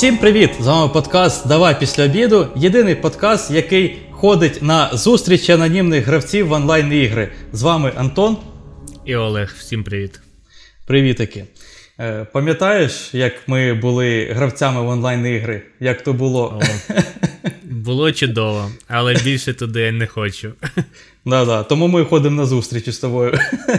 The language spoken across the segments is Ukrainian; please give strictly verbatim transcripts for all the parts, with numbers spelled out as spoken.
Всім привіт! З вами подкаст «Давай після обіду». Єдиний подкаст, який ходить на зустрічі анонімних гравців в онлайн-ігри. З вами Антон. І Олег. Всім привіт. Привітики. Е, пам'ятаєш, як ми були гравцями в онлайн-ігри? Як то було? О, було чудово, але більше туди я не хочу. Да-да, тому ми ходимо на зустрічі з тобою.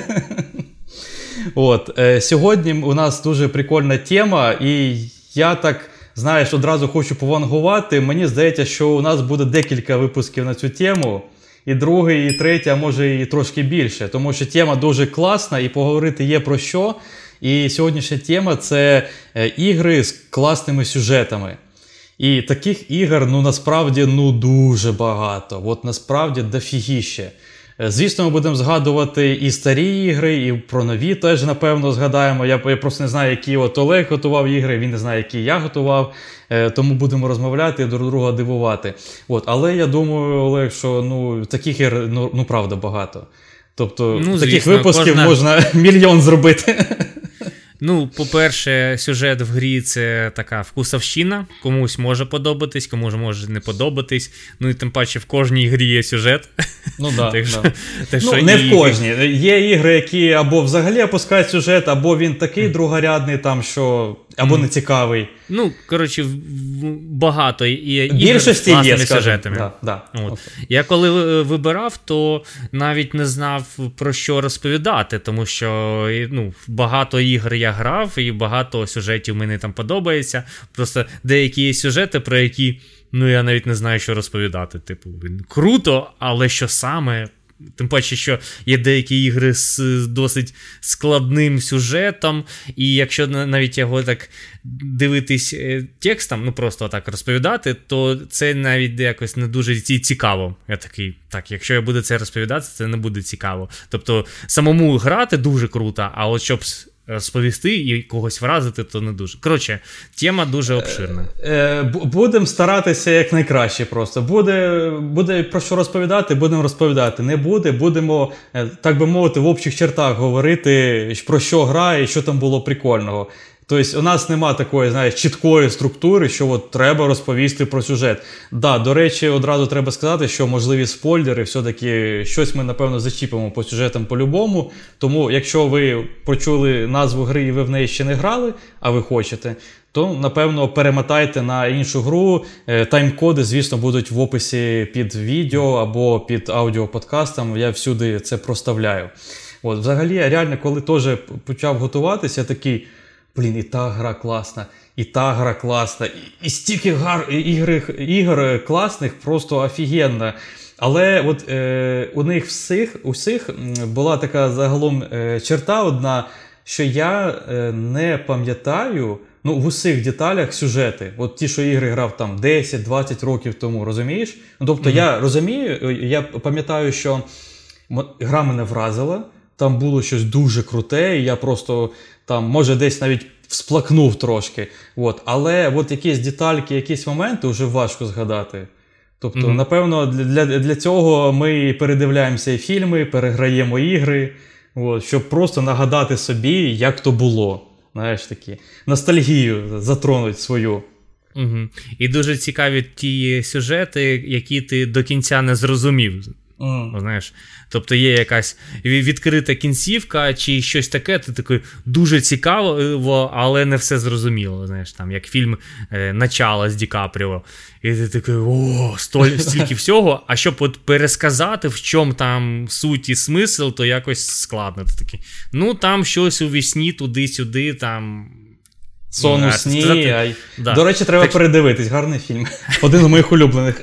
От, е, сьогодні у нас дуже прикольна тема, і я так, знаєш, одразу хочу повангувати. Мені здається, що у нас буде декілька випусків на цю тему. І другий, і третій, а може і трошки більше. Тому що тема дуже класна і поговорити є про що. І сьогоднішня тема – це ігри з класними сюжетами. І таких ігор, ну, насправді, ну, дуже багато. От насправді дофігіще. Звісно, ми будемо згадувати і старі ігри, і про нові теж, напевно, згадаємо. Я, я просто не знаю, які от Олег готував ігри, він не знає, які я готував. Е, тому будемо розмовляти і друг друга дивувати. От, але я думаю, Олег, що ну, таких ігр, ну, ну правда, багато. Тобто, ну, таких звісно, випусків кожна... можна мільйон зробити. Ну, по-перше, сюжет в грі – це така вкусовщина. Комусь може подобатись, комусь може не подобатись. Ну і тим паче в кожній грі є сюжет. Ну так, так, да. що, ну, так що не і... в кожній. Є ігри, які або взагалі опускають сюжет, або він такий другорядний, там, що... або mm. нецікавий. Ну, коротше, багато є ігор з класними є, сюжетами. Да, да. От. Я коли вибирав, то навіть не знав, про що розповідати, тому що ну, багато ігор я грав, і багато сюжетів мені там подобається. Просто деякі є сюжети, про які, ну, я навіть не знаю, що розповідати. Типу, круто, але що саме... Тим паче, що є деякі ігри з досить складним сюжетом, і якщо навіть його так дивитись текстом, ну просто так розповідати, то це навіть якось не дуже цікаво. Я такий, так, якщо я буду це розповідати, це не буде цікаво. Тобто самому грати дуже круто, а от щоб розповісти і когось вразити, то не дуже. Коротше, тема дуже обширна. Будемо старатися якнайкраще просто. Буде, буде про що розповідати, будемо розповідати. Не буде, будемо, так би мовити, в общих чертах говорити, про що гра і що там було прикольного. Тобто у нас нема такої, знаєш, чіткої структури, що от треба розповісти про сюжет. Да, до речі, одразу треба сказати, що можливі спойлери, все-таки щось ми, напевно, зачіпимо по сюжетам по-любому. Тому, якщо ви почули назву гри і ви в неї ще не грали, а ви хочете, то, напевно, перемотайте на іншу гру. Тайм-коди, звісно, будуть в описі під відео або під аудіоподкастом. Я всюди це проставляю. От, взагалі, реально, коли теж почав готуватися, я такий... Блін, і та гра класна, і та гра класна, і, і стільки гар, ігри, ігор класних, просто офігенно. Але от е, у них всіх, усіх була така загалом е, черта одна, що я е, не пам'ятаю, ну, в усіх деталях сюжети. От ті, що ігри грав там десять-двадцять років тому, розумієш? Ну, тобто mm-hmm. я розумію, я пам'ятаю, що гра мене вразила, там було щось дуже круте, і я просто там, може, десь навіть всплакнув трошки. От. Але от якісь детальки, якісь моменти вже важко згадати. Тобто, mm-hmm. напевно, для, для цього ми передивляємося і фільми, переграємо ігри, от, щоб просто нагадати собі, як то було. Знаєш, такі. Ностальгію затронуть свою. Угу. І дуже цікаві ті сюжети, які ти до кінця не зрозумів. Mm. Знаєш, тобто є якась відкрита кінцівка чи щось таке, ти такий дуже цікаво, але не все зрозуміло, знаєш, там як фільм е, «Начало» з Ді Капріо, і ти такий, о, столь, стільки всього, а щоб от пересказати, в чому там суть і смисл, то якось складно. Ти такий, ну там щось у вісні туди-сюди, там... Сон у сні. Сказати... Да. До речі, треба так... передивитись. Гарний фільм. Один з моїх улюблених.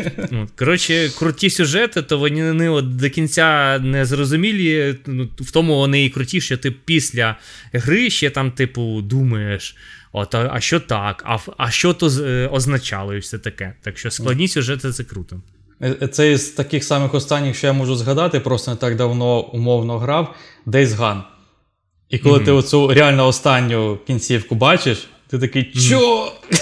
Коротше, круті сюжети, то вони не, от, до кінця не зрозумілі. В тому вони і круті, що ти після гри ще там, типу, думаєш, от, а, а що так, а, а що то е, означало і все таке. Так що складні сюжети – це круто. Це із таких самих останніх, що я можу згадати, просто не так давно умовно грав, Days Gone. І коли mm-hmm. ти оцю реально останню кінцівку бачиш, ти такий, чо? Mm-hmm.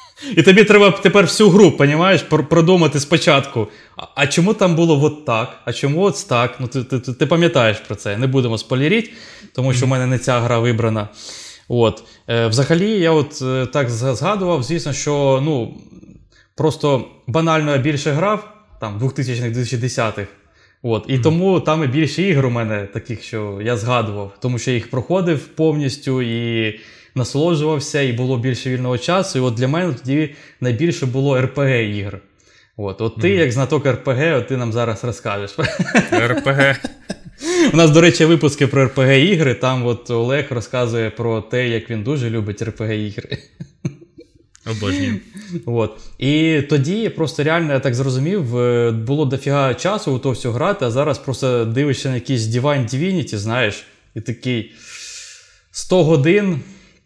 І тобі треба тепер всю гру, понімаєш, продумати спочатку. А, а чому там було от так? А чому от так? Ну, ти, ти, ти, ти пам'ятаєш про це. Не будемо спойлерити, тому що в мене не ця гра вибрана. От. Е, взагалі, я от е, так згадував, звісно, що ну, просто банально я більше грав, там, двохтисячних, двохтисячних. От. І mm-hmm. тому там і більше ігор у мене таких, що я згадував, тому що я їх проходив повністю і насолоджувався, і було більше вільного часу. І от для мене тоді найбільше було ар пі гі-ігр. От, от ти, mm-hmm. як знаток ар пі гі, от ти нам зараз розкажеш. ар пі гі. У нас, до речі, випуски про ар пі гі-ігри, там от Олег розказує про те, як він дуже любить ар пі гі-ігри. Обожнюю. От. І тоді просто реально, я так зрозумів, було дофіга часу у то все грати, а зараз просто дивишся на якийсь Divine Divinity, знаєш, і такий сто годин.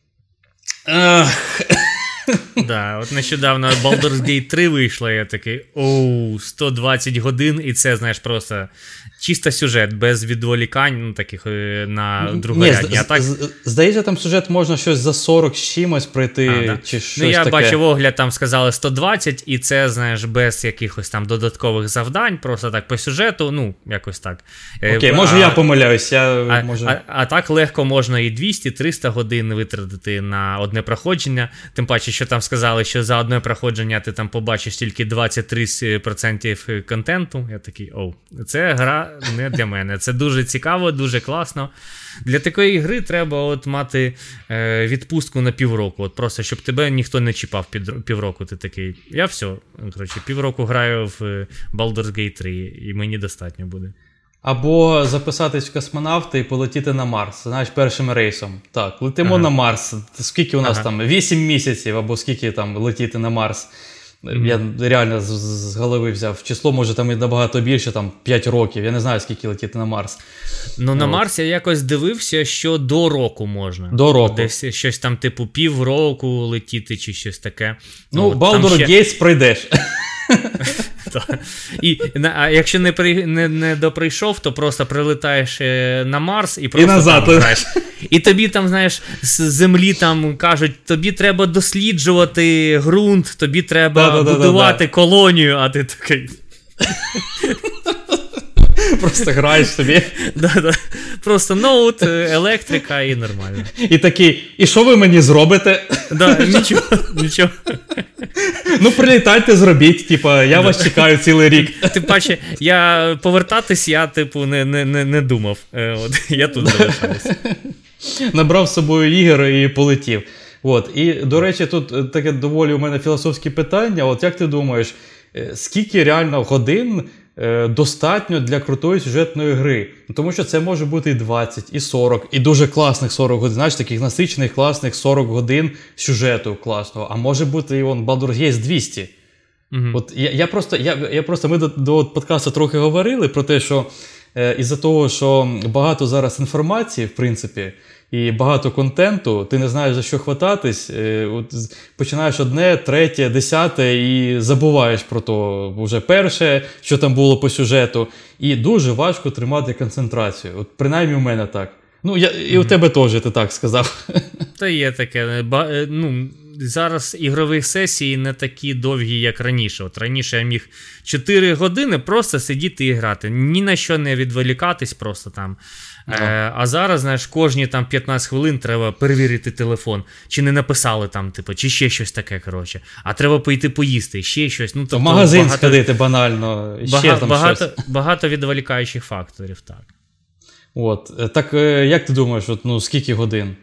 Ах. Да, от нещодавно Baldur's Gate три вийшла, я такий, оу, сто двадцять годин, і це, знаєш, просто чисто сюжет, без відволікань, ну, таких на другорядні. Ні, а так... Здається, там сюжет можна щось за сорок з чимось пройти, а, да. чи щось ну, я таке. бачив огляд, там сказали сто двадцять, і це, знаєш, без якихось там додаткових завдань, просто так по сюжету, ну, якось так. Окей, може а, я помиляюсь. Я, а, може... а, а так легко можна і двісті-триста годин витратити на одне проходження, тим паче, що там сказали, що за одне проходження ти там побачиш тільки двадцять три відсотки контенту. Я такий, оу, це гра не для мене. Це дуже цікаво, дуже класно. Для такої гри треба от мати е, відпустку на півроку. От просто, щоб тебе ніхто не чіпав під півроку. Ти такий, я все, коротше, півроку граю в Baldur's Gate три, і мені достатньо буде. Або записатись в космонавти і полетіти на Марс, знаєш, першим рейсом. Так, летимо ага. на Марс. Скільки у нас ага. там? вісім місяців, або скільки там летіти на Марс. Mm-hmm. Я реально з, з голови взяв. Число може там і набагато більше, там п'ять років. Я не знаю, скільки летіти на Марс. Ну, на Марс я якось дивився, що до року можна. До року. Десь щось там, типу, півроку летіти чи щось таке. Ну, Baldur's Gate ще... пройдеш. І, а якщо не, при, не, не доприйшов, то просто прилетаєш на Марс і просто і назад. Там граєш. І тобі там, знаєш, з землі там кажуть, тобі треба досліджувати ґрунт, тобі треба да, да, будувати да, да, колонію, а ти такий... Просто граєш собі. Да-да. Просто ноут, електрика і нормально. І такий, і що ви мені зробите? Да, нічого, нічого. Ну, прилітайте, зробіть, типа, я вас чекаю цілий рік. Тим паче, я повертатись, я, типу, не, не, не, не думав. От, я тут залишаюся. Набрав з собою ігор і полетів. От, і, до речі, тут таке доволі у мене філософське питання. От як ти думаєш, скільки реально годин достатньо для крутої сюжетної гри? Тому що це може бути і двадцять, і сорок, і дуже класних сорок годин, знаєш, таких насичених, класних сорок годин сюжету класного. А може бути і он Baldur's Gate двісті. Угу. От я, я просто, я, я просто, ми до, до подкасту трохи говорили про те, що е, із-за того, що багато зараз інформації, в принципі, і багато контенту, ти не знаєш, за що хвататись, е, от, починаєш одне, третє, десяте і забуваєш про то вже перше, що там було по сюжету. І дуже важко тримати концентрацію. От принаймні у мене так. Ну, я, і у тебе теж, ти так сказав. Та є таке. Ба, ну, зараз ігрові сесії не такі довгі, як раніше. От раніше я міг чотири години просто сидіти і грати. Ні на що не відволікатись просто там. Ага. Е, а зараз, знаєш, кожні там п'ятнадцять хвилин треба перевірити телефон. Чи не написали там, типу, чи ще щось таке, коротше. А треба пойти поїсти, ще щось. Ну, тобто, в магазин багато, сходити банально, ще бага, там багато, щось. Багато відволікаючих факторів, так. От, так як ти думаєш, от, ну, скільки годин?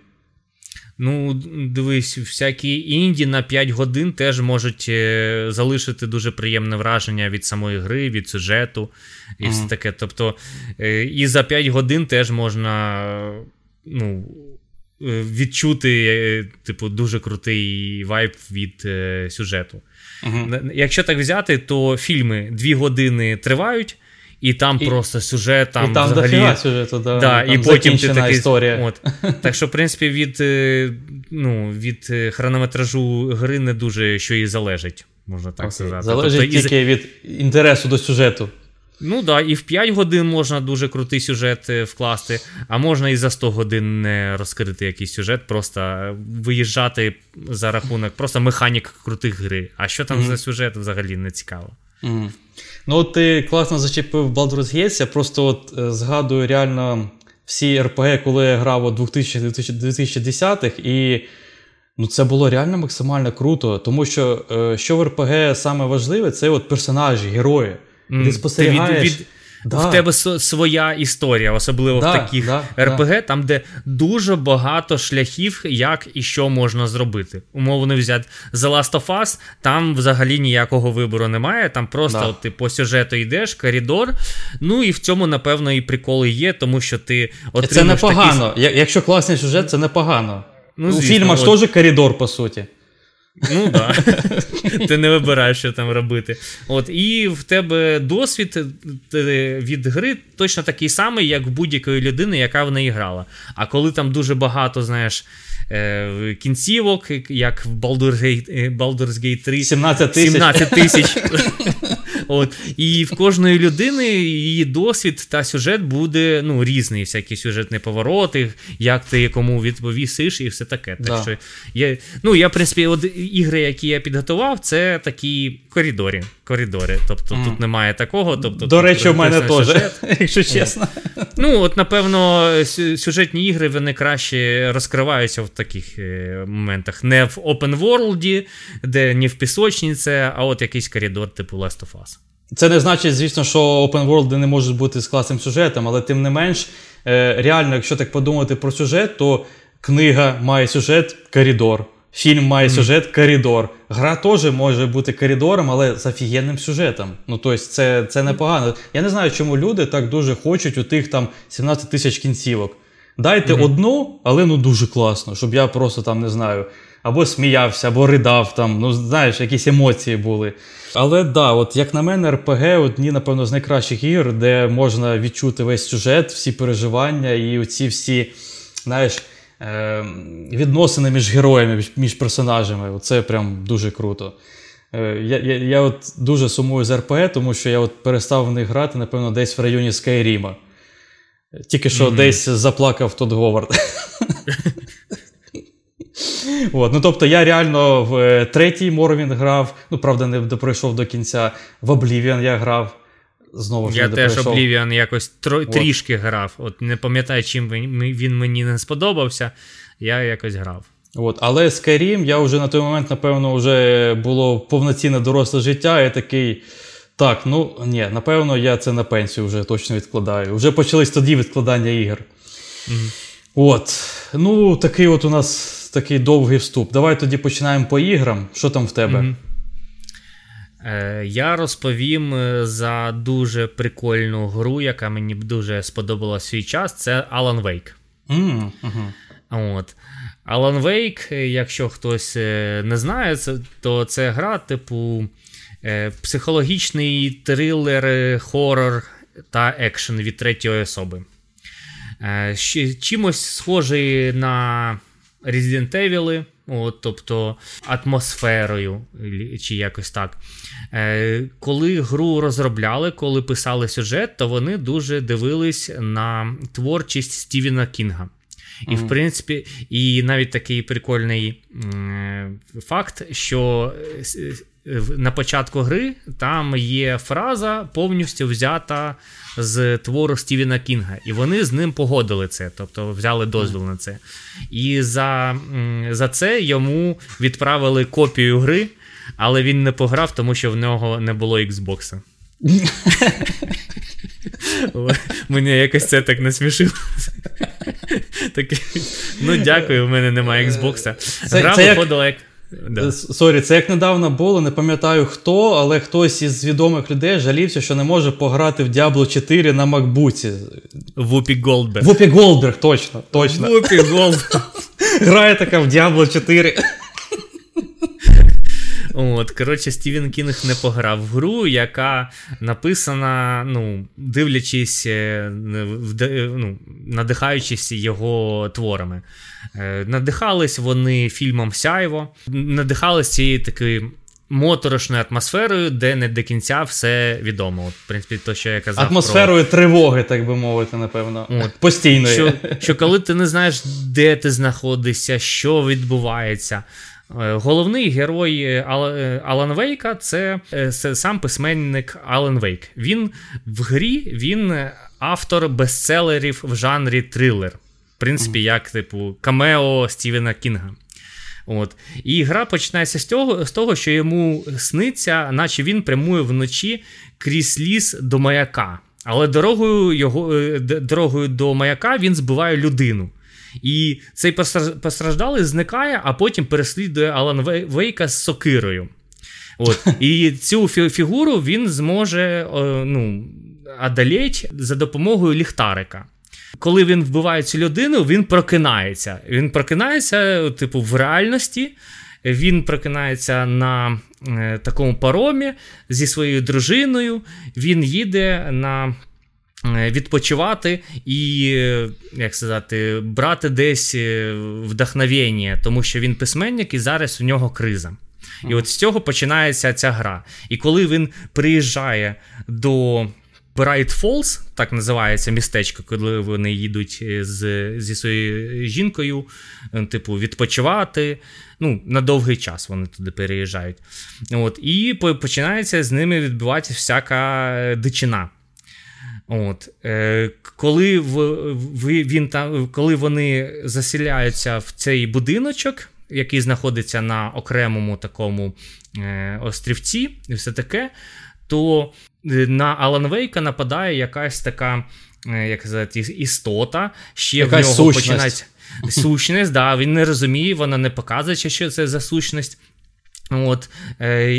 Ну, дивись, всякі інді на п'ять годин теж можуть е, залишити дуже приємне враження від самої гри, від сюжету і mm-hmm. все таке. Тобто, е, і за п'ять годин теж можна, ну, відчути, е, типу, дуже крутий вайб від е, сюжету. Mm-hmm. Якщо так взяти, то фільми дві години тривають, і там і, просто сюжет, там, і там взагалі... сюжету, да, да, там і потім ти такий... історія. От. Так що, в принципі, від, ну, від хронометражу гри не дуже що і залежить, можна так okay. сказати. Залежить тобто, тільки і... від інтересу до сюжету. Ну так, да, і в п'ять годин можна дуже крутий сюжет вкласти, а можна і за сто годин не розкрити якийсь сюжет, просто виїжджати за рахунок, просто механік крутих гри. А що там mm-hmm. за сюжет, взагалі не цікаво. Mm-hmm. Ну, от ти класно зачепив Baldur's Gate, я просто от е, згадую реально всі ар пі ге, коли я грав у двохтисячних-дві тисячі десятих, і ну, це було реально максимально круто, тому що е, що в ар пі ге саме важливе, це от персонажі, герої. Mm, ти спостерігаєш... Від, від... Да. В тебе своя історія, особливо да, в таких да, ар пі ге, да. там, де дуже багато шляхів, як і що можна зробити. Умовно взяти The Last of Us, там взагалі ніякого вибору немає, там просто да. от, ти по сюжету йдеш, коридор, ну і в цьому, напевно, і приколи є, тому що ти отримуєш це непогано, такі... якщо класний сюжет, це непогано. Ну, У звісно, фільмах от... теж коридор, по суті. Ну так, да. Ти не вибираєш, що там робити. От, і в тебе досвід від гри точно такий самий, як в будь-якої людини, яка в неї грала. А коли там дуже багато, знаєш, кінцівок, як в Baldur's Gate, Baldur's Gate три, сімнадцять тисяч. сімнадцять тисяч. От. І в кожної людини її досвід та сюжет буде ну, різний, всякі сюжетні повороти, як ти кому відповісиш і все таке. Так да. що я, ну, я, в принципі, от ігри, які я підготував, це такі коридори. коридори. Тобто mm. тут немає такого. Тобто, до речі, у мене теж, сюжет. якщо чесно. Ну, от, напевно, сюжетні ігри, вони краще розкриваються в таких е, моментах. Не в open world, де не в пісочниці, а от якийсь коридор типу Last of Us. Це не значить, звісно, що open world не можуть бути з класним сюжетом, але тим не менш, е, реально, якщо так подумати про сюжет, то книга має сюжет коридор, фільм має mm. сюжет коридор, гра теж може бути коридором, але з офігенним сюжетом. Ну, тобто, це, це непогано. Я не знаю, чому люди так дуже хочуть у тих там сімнадцять тисяч кінцівок. Дайте mm-hmm. одну, але ну дуже класно, щоб я просто там, не знаю, або сміявся, або ридав там, ну, знаєш, якісь емоції були. Але да, от як на мене, ар пі ге одні, напевно, з найкращих ігор, де можна відчути весь сюжет, всі переживання і оці всі, знаєш, е- відносини між героями, між персонажами. Це прям дуже круто. Е- я, я, я от дуже сумую з ар пі ге, тому що я от перестав в них грати, напевно, десь в районі Скайріма. Тільки що mm-hmm. десь заплакав Тодд Говард. От, ну, тобто я реально в третій Morrowind грав, ну, правда, не пройшов до кінця, в Oblivion я грав, знову ж я не теж пройшов. Oblivion якось тро, трішки грав, от не пам'ятаю, чим він, він мені не сподобався, я якось грав. От, але Skyrim, я вже на той момент, напевно, вже було повноцінне доросле життя, і такий, так, ну, ні, напевно, я це на пенсію вже точно відкладаю. Вже почались тоді відкладання ігор. Mm-hmm. От, ну, такий от у нас такий довгий вступ. Давай тоді починаємо по іграм. Що там в тебе? Mm-hmm. Е, я розповім за дуже прикольну гру, яка мені дуже сподобалась в свій час. Це Alan Wake. Mm-hmm. От. Alan Wake, якщо хтось не знає, це, то це гра типу е, психологічний трилер, хорор та екшен від третьої особи. Е, чимось схожий на Resident Evil, от, тобто атмосферою, чи якось так. Е, коли гру розробляли, коли писали сюжет, то вони дуже дивились на творчість Стівена Кінга. І, mm-hmm. в принципі, і навіть такий прикольний е, факт, що на початку гри там є фраза повністю взята з твору Стівена Кінга. І вони з ним погодили це, тобто взяли дозвіл на це. І за, за це йому відправили копію гри, але він не пограв, тому що в нього не було Xbox. Мені якось це так насмішило. Ну, дякую, в мене немає Xbox. Гра виходила як... Да. Сорі, це як недавно було, не пам'ятаю хто, але хтось із відомих людей жалівся, що не може пограти в Діабло чотири на макбуці. Вупі Голдберг. Вупі Голдберг, точно, точно. Вупі Голдберг. Грає така в Діабло чотири. От, коротше, Стівен Кінг не пограв в гру, яка написана, ну, дивлячись, ну, надихаючись його творами. Надихались вони фільмом «Сяйво», надихались цією такою моторошною атмосферою, де не до кінця все відомо. От, в принципі, то, що я казав. Атмосферою про... тривоги, так би мовити, напевно. От. Постійної. Що, що коли ти не знаєш, де ти знаходишся, що відбувається. Головний герой Алана Вейка – це, це сам письменник Алан Вейк. Він в грі він автор бестселерів в жанрі трилер. В принципі, як, типу, камео Стівена Кінга. От. І гра починається з того, з того, що йому сниться, наче він прямує вночі крізь ліс до маяка. Але дорогою, його, дорогою до маяка він збиває людину. І цей постраждалий зникає, а потім переслідує Алан Вейка з сокирою. От. І цю фігуру він зможе ну, одолеть за допомогою ліхтарика. Коли він вбиває цю людину, він прокинається. Він прокинається, типу, в реальності. Він прокинається на е, такому паромі зі своєю дружиною. Він їде на е, відпочивати і, е, як сказати, брати десь вдохновення, тому що він письменник і зараз у нього криза. І от з цього починається ця гра. І коли він приїжджає до Bright Falls, так називається містечко, коли вони їдуть з, зі своєю жінкою, типу, відпочивати, ну, на довгий час вони туди переїжджають. От, і починається з ними відбуватися всяка дичина. От, е, коли, в, в, він там, коли вони заселяються в цей будиночок, який знаходиться на окремому такому е, острівці, і все таке, то на Алана Вейка нападає якась така, як сказати, істота, ще якась в нього починається сущність, да, він не розуміє, вона не показує, що це за сущність. От, е,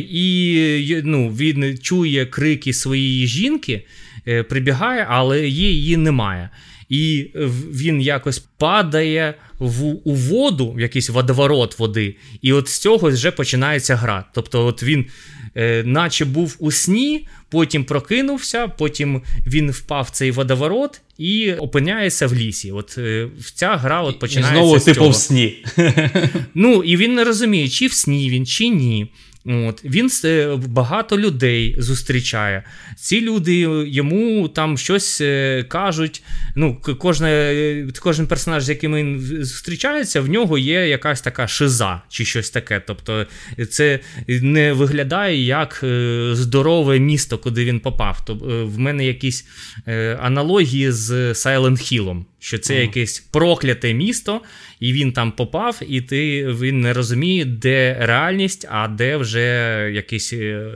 і ну, він чує крики своєї жінки, е, прибігає, але її немає. І він якось падає в, у воду, в якийсь водоворот води, і от з цього вже починається гра. Тобто от він е, наче був у сні, потім прокинувся, потім він впав в цей водоворот і опиняється в лісі. От е, ця гра от починається і знову, з цього. Типу в сні. Ну, і він не розуміє, чи в сні він, чи ні. От. Він багато людей зустрічає. Ці люди йому там щось кажуть. Ну, кожне, кожен персонаж, з яким він зустрічається, в нього є якась така шиза чи щось таке. Тобто це не виглядає як здорове місто, куди він попав. Тобто в мене якісь аналогії з Silent Hill'ом, що це ага. якесь прокляте місто, і він там попав, і ти, він не розуміє, де реальність, а де вже якийсь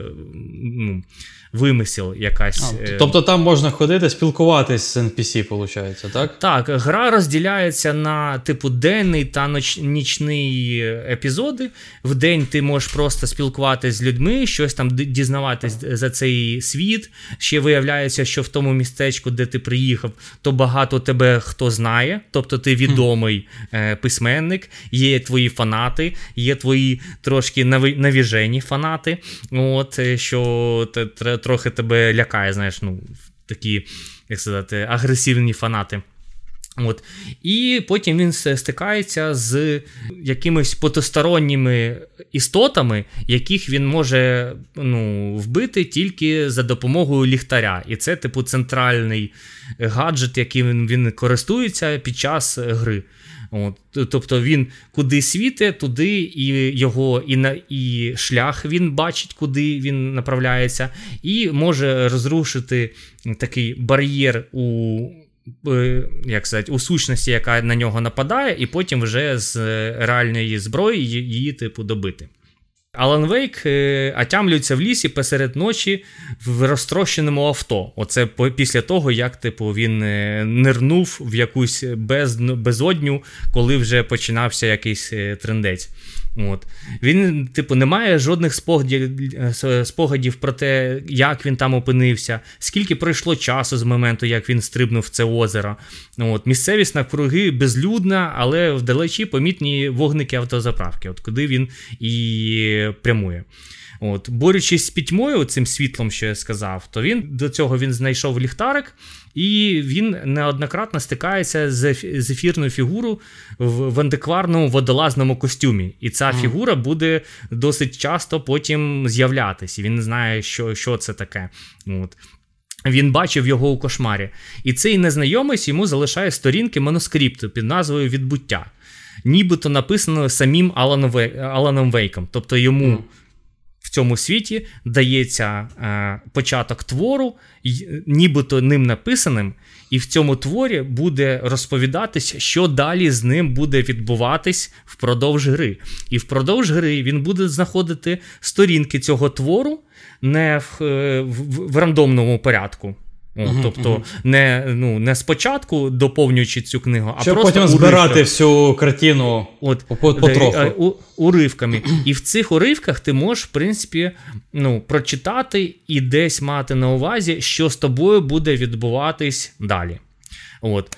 ну, вимисел якась. А, тобто там можна ходити, спілкуватись з ен пі сі, виходить, так? Так, гра розділяється на типу денний та ноч... нічний епізоди. В день ти можеш просто спілкуватись з людьми, щось там дізнаватись за цей світ. Ще виявляється, що в тому містечку, де ти приїхав, то багато тебе хто знає, тобто ти відомий е, письменник, є твої фанати, є твої трошки наві... навіжені фанати, от, що т- трохи тебе лякає, знаєш, ну, такі, як сказати, агресивні фанати. От. І потім він стикається з якимись потусторонніми істотами, яких він може ну, вбити тільки за допомогою ліхтаря. І це, типу, центральний гаджет, яким він користується під час гри. От, тобто він куди світить, туди і його і, на, і шлях він бачить, куди він направляється, і може розрушити такий бар'єр у, як сказати, у сущності, яка на нього нападає, і потім вже з реальної зброї її типу добити. Алан Вейк отямлюється в лісі посеред ночі в розтрощеному авто. Оце після того, як типу, він нирнув в якусь без, безодню, коли вже починався якийсь трындець. От. Він, типу, не має жодних спогадів, спогадів про те, як він там опинився, скільки пройшло часу з моменту, як він стрибнув в це озеро. От. Місцевість навкруги безлюдна, але вдалечі помітні вогники автозаправки, от куди він і прямує. От. Борючись з пітьмою, цим світлом, що я сказав, то він до цього він знайшов ліхтарик, і він неоднократно стикається з ефірною фігурою в антикварному водолазному костюмі. І ця mm. фігура буде досить часто потім з'являтися. Він не знає, що, що це таке. От. Він бачив його у кошмарі. І цей незнайомець йому залишає сторінки манускрипту під назвою «Відбуття». Нібито написано самим Аланом Вейком. Тобто йому... Mm. цьому світі дається е, початок твору, й, нібито ним написаним, і в цьому творі буде розповідатись, що далі з ним буде відбуватись впродовж гри. І впродовж гри він буде знаходити сторінки цього твору не в, в, в рандомному порядку. О, uh-huh, тобто uh-huh. не, ну, не спочатку доповнюючи цю книгу, а щоб просто потім збирати всю картину От, потроху. У, уривками. І в цих уривках ти можеш, в принципі, ну, прочитати і десь мати на увазі, що з тобою буде відбуватись далі. От.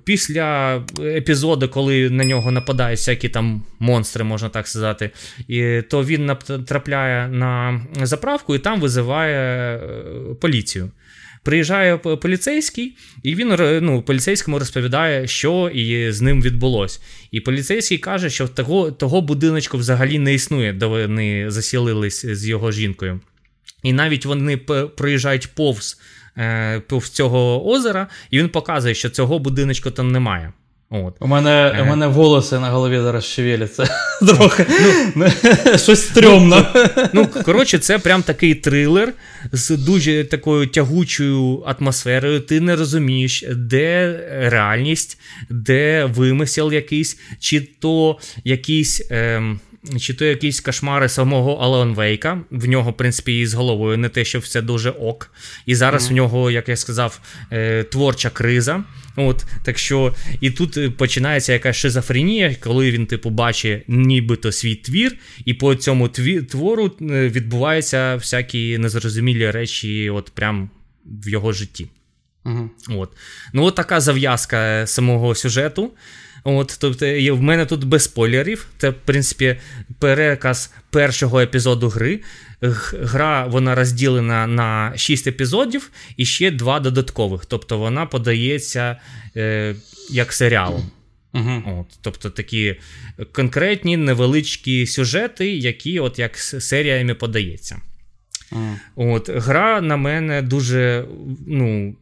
Після епізоду, коли на нього нападають всякі там монстри, можна так сказати, і, то він натрапляє на заправку і там визиває поліцію. Приїжджає поліцейський, і він, ну, поліцейському розповідає, що і з ним відбулось. І поліцейський каже, що того, того будиночку взагалі не існує, де вони засілились з його жінкою. І навіть вони проїжджають повз, е, повз цього озера, і він показує, що цього будиночку там немає. От. У мене, е. у мене волоси на голові зараз шевеляться. Трохи. Ну, щось стрьомно. Ну, коротше, це прям такий трилер з дуже такою тягучою атмосферою. Ти не розумієш, де реальність, де вимисел якийсь, чи то якийсь... Ем, чи то якісь кошмари самого Алана Вейка, в нього, в принципі, і з головою не те, що все дуже ок. І зараз mm-hmm. в нього, як я сказав, е, творча криза. От, так що, і тут починається якась шизофренія, коли він, типу, бачить нібито свій твір, і по цьому тві, твору відбуваються всякі незрозумілі речі, от прям в його житті. Mm-hmm. От. Ну, от така зав'язка самого сюжету. От, тобто, в мене тут без спойлерів. Це, в принципі, переказ першого епізоду гри. Гра, вона розділена на шість епізодів і ще два додаткових. Тобто, вона подається е, як серіалом. Uh-huh. От, тобто, такі конкретні, невеличкі сюжети, які от як серіями подається. Uh. От, гра на мене дуже, ну,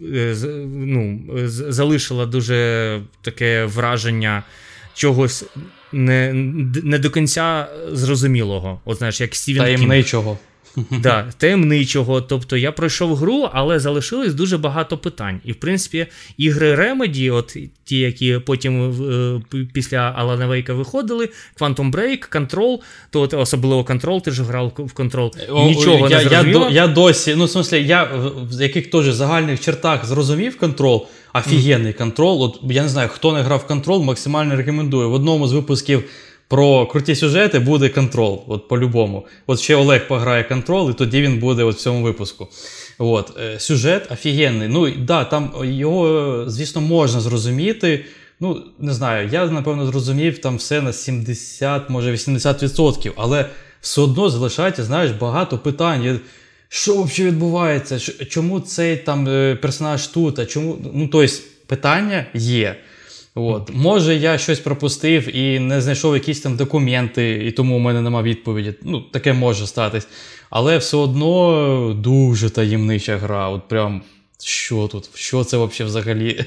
ну, залишила дуже таке враження чогось не, не до кінця зрозумілого. От, знаєш, як Стівен Кінг. Таємничого. Да, таємничого. Тобто я пройшов гру, але залишилось дуже багато питань. І, в принципі, ігри Remedy, от ті, які потім е, після Алана Вейка виходили, Quantum Break, Control, то от, особливо Control, ти ж грав в Control, О, нічого я, не зрозуміло. Я, я досі, ну, в смысле, я в яких теж загальних чертах зрозумів Control, офігенний Control, от я не знаю, хто не грав в Control, максимально рекомендую. В одному з випусків про круті сюжети буде Control, от по-любому. От ще Олег пограє Control, і тоді він буде от в цьому випуску. От. Сюжет офігенний. Ну, да, там його, звісно, можна зрозуміти. Ну, не знаю, я, напевно, зрозумів там все на сімдесят, може вісімдесят відсотків, але все одно залишається, знаєш, багато питань. Що взагалі відбувається? Чому цей там персонаж тут? А чому? Ну, тобто, питання є. От. Може, я щось пропустив і не знайшов якісь там документи, і тому у мене нема відповіді. Ну, таке може статись. Але все одно дуже таємнича гра. От прям, що тут? Що це взагалі?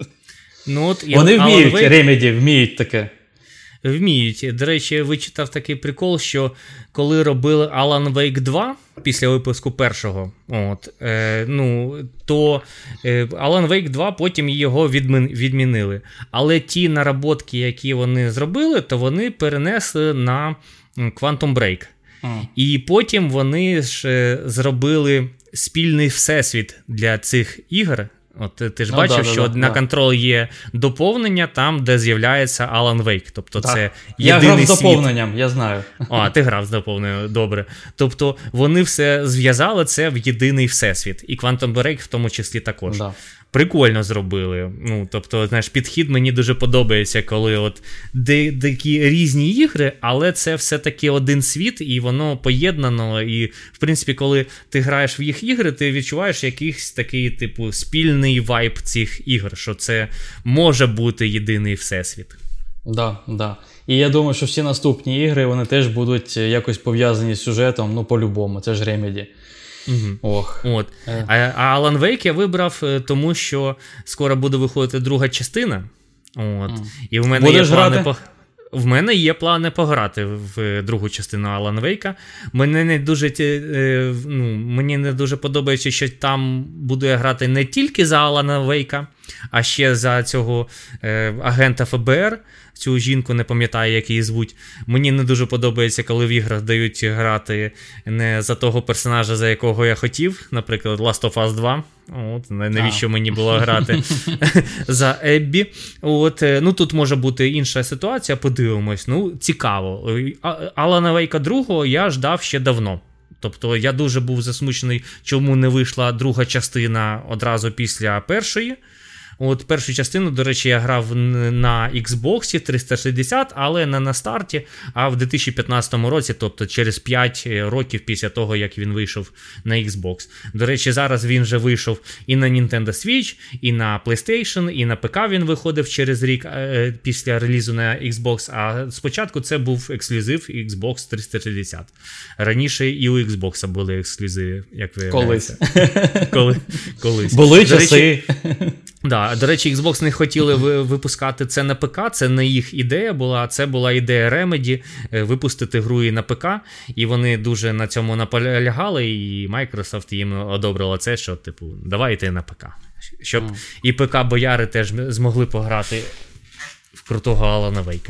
Ну, от, Вони вміють, Wake... Remedy вміють таке. Вміють. До речі, я вичитав такий прикол, що коли робили Alan Wake два, після випуску першого, от, е, ну, то е, Alan Wake два потім його відмін, відмінили. Але ті наработки, які вони зробили, то вони перенесли на Quantum Break. Mm. І потім вони ж е, зробили спільний всесвіт для цих ігр. От ти ж ну, бачив, да, що да, на да. Control є доповнення там, де з'являється Alan Wake. Тобто да. це єдиний Я грав світ. з доповненням, я знаю. А, ти грав з доповненням, добре. Тобто вони все зв'язали це в єдиний всесвіт. І Quantum Break в тому числі також. Да. Прикольно зробили. Ну, тобто, знаєш, підхід мені дуже подобається, коли от такі різні ігри, але це все-таки один світ, і воно поєднано. І, в принципі, коли ти граєш в їх ігри, ти відчуваєш якийсь такий, типу, спільний вайб цих ігр, що це може бути єдиний всесвіт. Так, да, так. Да. І я думаю, що всі наступні ігри, вони теж будуть якось пов'язані з сюжетом, ну, по-любому, це ж Remedy. Угу. Ох. От. А, а Alan Wake я вибрав, тому що скоро буде виходити друга частина. От. Mm. І в мене Будеш є плани грати? по... в мене є плани пограти в другу частину Алана Вейка. Мене не дуже, ну, мені не дуже подобається, що там буду я грати не тільки за Алана Вейка, а ще за цього е, агента Еф Бе Ер, цю жінку, не пам'ятаю, як її звуть. Мені не дуже подобається, коли в іграх дають грати не за того персонажа, за якого я хотів, наприклад, Last of Us два. От, навіщо мені було грати за Еббі. От, ну, тут може бути інша ситуація, подивимось. Ну, цікаво. Алана Вейка другого я ждав ще давно. Тобто я дуже був засмучений, чому не вийшла друга частина одразу після першої. От першу частину, до речі, я грав на Xbox триста шістдесят, але не на старті, а в дві тисячі п'ятнадцятому році, тобто через п'ять років після того, як він вийшов на Xbox. До речі, зараз він вже вийшов і на Nintendo Switch, і на PlayStation, і на ПК він виходив через рік е, після релізу на Xbox, а спочатку це був ексклюзив Xbox триста шістдесят. Раніше і у Xbox були ексклюзиви, як виявляється. Колись. Коли, колись. Були До часи. Речі, да, до речі, Xbox не хотіли випускати це на ПК, це не їх ідея була, це була ідея Remedy випустити гру і на ПК, і вони дуже на цьому наполягали, і Microsoft їм одобрила це, що, типу, давайте на ПК. Щоб mm. і ПК-бояри теж змогли пограти в крутого Алана Вейка.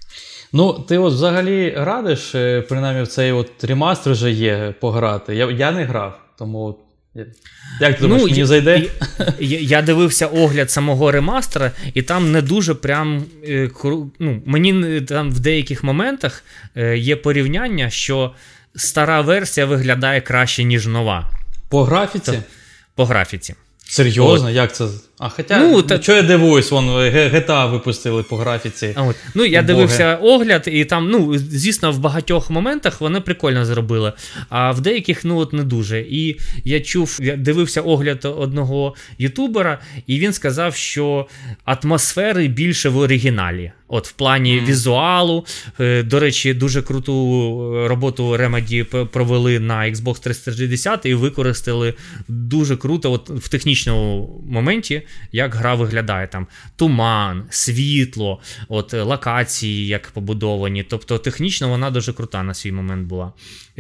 Ну, ти от взагалі радиш, принаймні в цей от ремастер вже є пограти. Я, я не грав, тому... Як ти думаєш, ну, мені зайде? Я, я дивився огляд самого ремастера, і там не дуже прям... Ну, мені там в деяких моментах є порівняння, що стара версія виглядає краще, ніж нова. По графіці? То, по графіці. Серйозно? От. Як це? А хоча, ну, та... що я дивуюсь, вон джі ті ей випустили по графіці. От. Ну, я Боги. дивився огляд, і там, ну, звісно, в багатьох моментах вони прикольно зробили, а в деяких, ну, от не дуже. І я чув, я дивився огляд одного ютубера, і він сказав, що атмосфери більше в оригіналі. От в плані mm. візуалу. До речі, дуже круту роботу Remedy провели на Xbox триста шістдесят і використали дуже круто от в технічному моменті, як гра виглядає. Там туман, світло, от локації як побудовані. Тобто технічно вона дуже крута на свій момент була.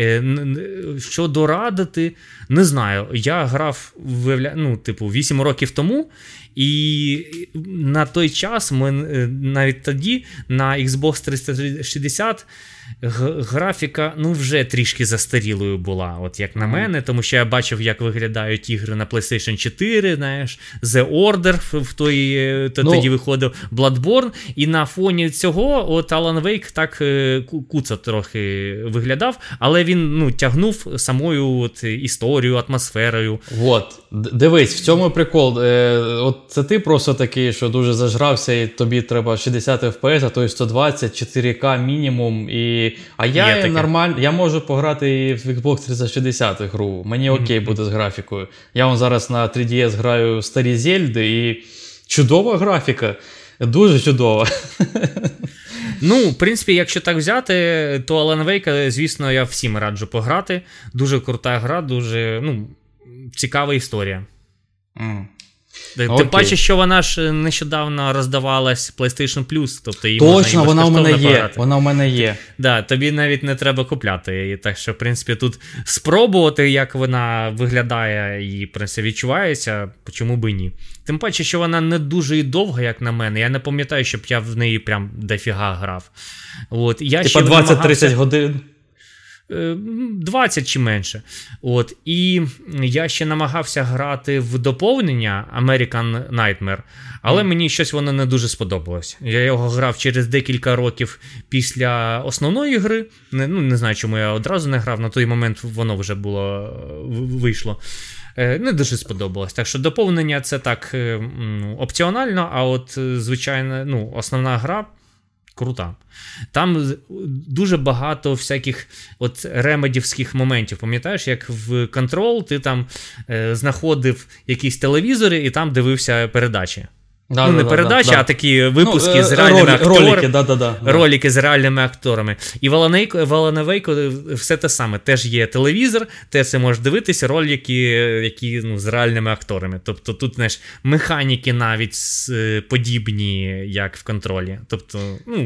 Що дорадити, не знаю. Я грав, ну, типу, вісім років тому, і на той час, ми навіть тоді, на Xbox триста шістдесят графіка, ну, вже трішки застарілою була, от як на мене, тому що я бачив, як виглядають ігри на PlayStation чотири, знаєш, The Order в той, то, ну, тоді виходив Bloodborne, і на фоні цього от Alan Wake так куцо трохи виглядав, але він, ну, тягнув самою от історією, атмосферою. От, дивись, в цьому прикол. Е, от це ти просто такий, що дуже зажрався, і тобі треба шістдесят еф пі ес, а то й сто двадцять, чотири ка мінімум, і А я нормально, я можу пограти і в Xbox триста шістдесят гру. Мені окей mm-hmm. буде з графікою. Я вон зараз на три ді ес граю старі Зельди, і чудова графіка. Дуже чудова. Ну, в принципі, якщо так взяти, то Alan Wake, звісно, я всім раджу пограти. Дуже крута гра, дуже, ну, цікава історія. Mm. Тим okay. паче, що вона ж нещодавно роздавалась PlayStation Plus, тобто її Точно, можна вона в мене є. пограти. Вона в мене є. Да, тобі навіть не треба купляти її, так що, в принципі, тут спробувати, як вона виглядає і, в принципі, відчувається, чому би ні. Тим паче, що вона не дуже і довга, як на мене. Я не пам'ятаю, щоб я в неї прям дофіга грав. От, я типа двадцять-тридцять годин? двадцять чи менше. От. І я ще намагався грати в доповнення American Nightmare, але mm. мені щось воно не дуже сподобалось. Я його грав через декілька років після основної гри. Не, ну, не знаю, чому я одразу не грав, на той момент воно вже було вийшло. Не дуже сподобалось. Так що доповнення це так опціонально, а от звичайно, ну, основна гра крута. Там дуже багато всяких от ремедівських моментів. Пам'ятаєш, як в Control ти там е, знаходив якісь телевізори і там дивився передачі. Да, ну, да, не да, передачі, да, а такі випуски ну, з реальними ролі, акторами. Ролики, да, да, да, ролики з реальними акторами. І Воланейко, Волановейко все те саме. Теж є телевізор, теж ти можеш дивитися ролики, які ну, з реальними акторами. Тобто тут, знаєш, механіки навіть подібні, як в контролі. Тобто,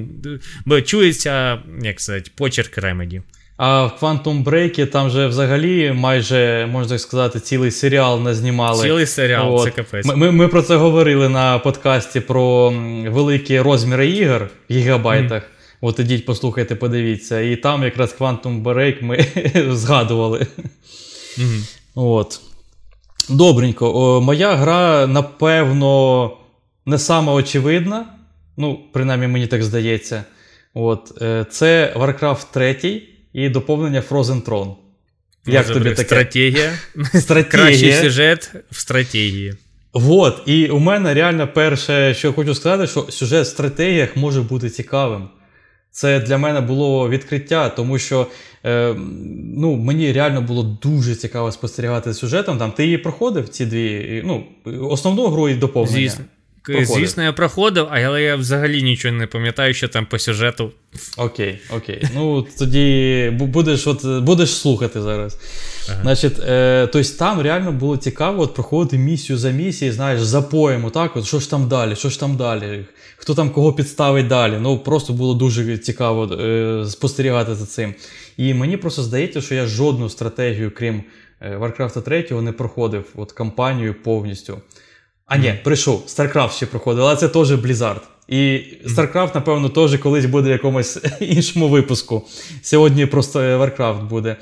ну, чується, як сказати, почерк Remedy. А в Quantum Break там же взагалі майже, можна так сказати, цілий серіал назнімали. Цілий серіал, От. це капець. Ми, ми, ми про це говорили на подкасті про великі розміри ігор в гігабайтах. Mm. От ідіть, послухайте, подивіться. І там якраз Quantum Break ми згадували. Mm-hmm. От. Добренько. О, моя гра, напевно, не сама очевидна. Ну, принаймні, мені так здається. От. Це Warcraft три. І доповнення Frozen Throne. Як Може, тобі таке? Стратегія. Стратегія. Кращий сюжет в стратегії. Вот. І у мене реально перше, що я хочу сказати, що сюжет в стратегіях може бути цікавим. Це для мене було відкриття, тому що е, ну, мені реально було дуже цікаво спостерігати з сюжетом. Там, ти її проходив, ці дві, ну, основну гру і доповнення? Звісно. Проходив. Звісно, я проходив, але я взагалі нічого не пам'ятаю, що там по сюжету. Окей, окей. Ну, тоді будеш, от, будеш слухати зараз. Ага. Значить, е, тобто там реально було цікаво от, проходити місію за місією, знаєш, за поєм, отак, от, що ж там далі, що ж там далі, хто там кого підставить далі. Ну, просто було дуже цікаво е, спостерігати за цим. І мені просто здається, що я жодну стратегію, крім е, Warcraft три, не проходив, от, кампанію повністю. А ні, прийшов, StarCraft ще проходив, але це теж Blizzard. І StarCraft, напевно, теж колись буде в якомусь іншому випуску. Сьогодні просто Warcraft буде.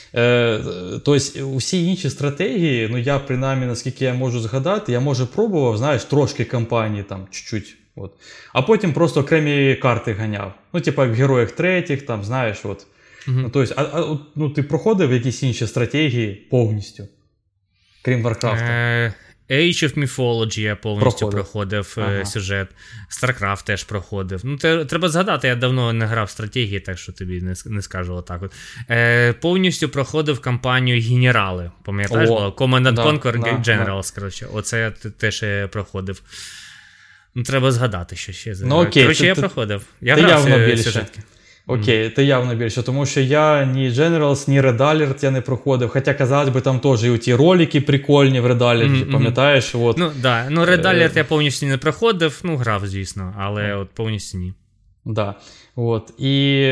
Е, тобто, усі інші стратегії, ну я, принаймні, наскільки я можу згадати, я, може, пробував, знаєш, трошки кампанії, там, чуть-чуть. От. А потім просто окремі карти ганяв. Ну, типа, в Героях третіх, там, знаєш, от. Mm-hmm. Ну, тобто, а, а, ну, ти проходив якісь інші стратегії повністю, крім Warcraft? Е- Age of Mythology я повністю проходив, проходив ага. сюжет. StarCraft теж проходив. Ну, те, треба згадати, я давно не грав в стратегії, так що тобі не, не скажу отак. От. Е, повністю проходив кампанію Генерали. Пам'ятаєш? О, Command and да, Conquer да, Generals, да. Коротше. Оце я теж проходив. Ну, треба згадати, що ще. Ну, окей, коротше, ти, я ти, проходив. Я ти грав явно сюжетки. Окей, ти явно більше, тому що я ні Generals, ні Red Alert я не проходив, хоча, казалось би, там теж і ті ролики прикольні в Red Alert, mm-hmm. пам'ятаєш? От. Ну, да. ну, Red Alert я повністю не проходив, ну, грав, звісно, але mm. от повністю ні. Да. От. І,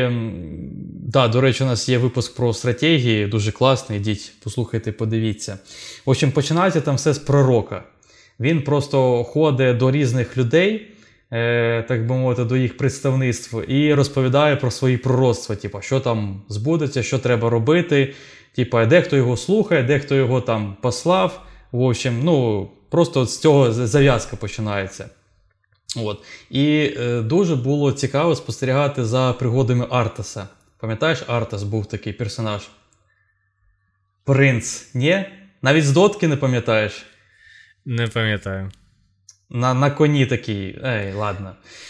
да, до речі, у нас є випуск про стратегії, дуже класний, йдіть, послухайте, подивіться. В общем, починається там все з пророка. Він просто ходить до різних людей, так би мовити, до їх представництв і розповідає про свої пророцтва, типу, що там збудеться, що треба робити, типу, дехто його слухає, дехто його там послав, в общем, ну, просто з цього зав'язка починається. От. І е, дуже було цікаво спостерігати за пригодами Артаса. Пам'ятаєш, Артас був такий персонаж? Принц, ні? Навіть з дотки не пам'ятаєш? Не пам'ятаю. На, на коні такий, ей, ладно.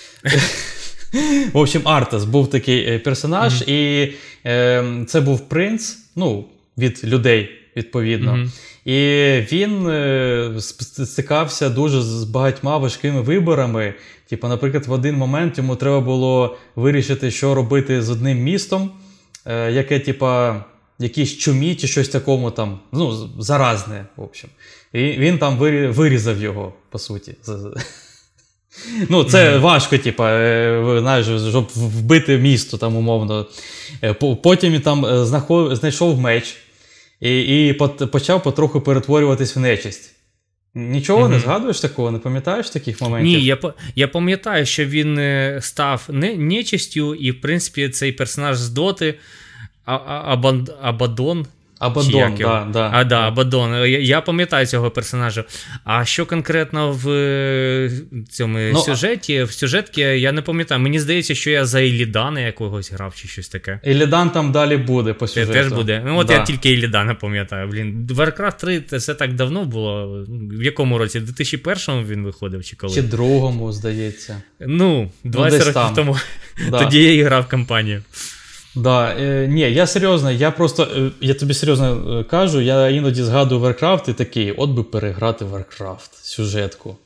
В общем, Артас був такий персонаж, mm-hmm. і е, це був принц, ну, від людей, відповідно. Mm-hmm. І він е, стикався дуже з багатьма важкими виборами. Типу, наприклад, в один момент йому треба було вирішити, що робити з одним містом, е, яке, типа, якісь чумі чи щось такому там, ну, заразне, в общем. І він там вирізав його, по суті. Ну, це mm-hmm. важко, типу, знаєш, щоб вбити місто, там, умовно. Потім він там знаход... знайшов меч і, і почав потроху перетворюватись в нечисть. Нічого mm-hmm. не згадуєш такого? Не пам'ятаєш таких моментів? Ні, я, я пам'ятаю, що він став не нечистю, і, в принципі, цей персонаж з Доти, Абан... Абадон, Абадон, да, да. А, да, Абадон. Я, я пам'ятаю цього персонажа. А що конкретно в цьому ну, сюжеті, в сюжетці, я не пам'ятаю. Мені здається, що я за Іллідана якогось грав чи щось таке. Іллідан там далі буде по сюжету. Теж буде. Ну, от да. я тільки Іллідана пам'ятаю. Блін, Warcraft три це так давно було. В якому році? В дві тисячі першому він виходив чи коли? Чи другому, здається. Ну, двадцять років тому. Да. Тоді я і грав в кампанію. Да, е, ні, я серйозно, я просто, е, я тобі серйозно е, кажу, я іноді згадую Warcraft і такий, от би переграти Warcraft, сюжетку.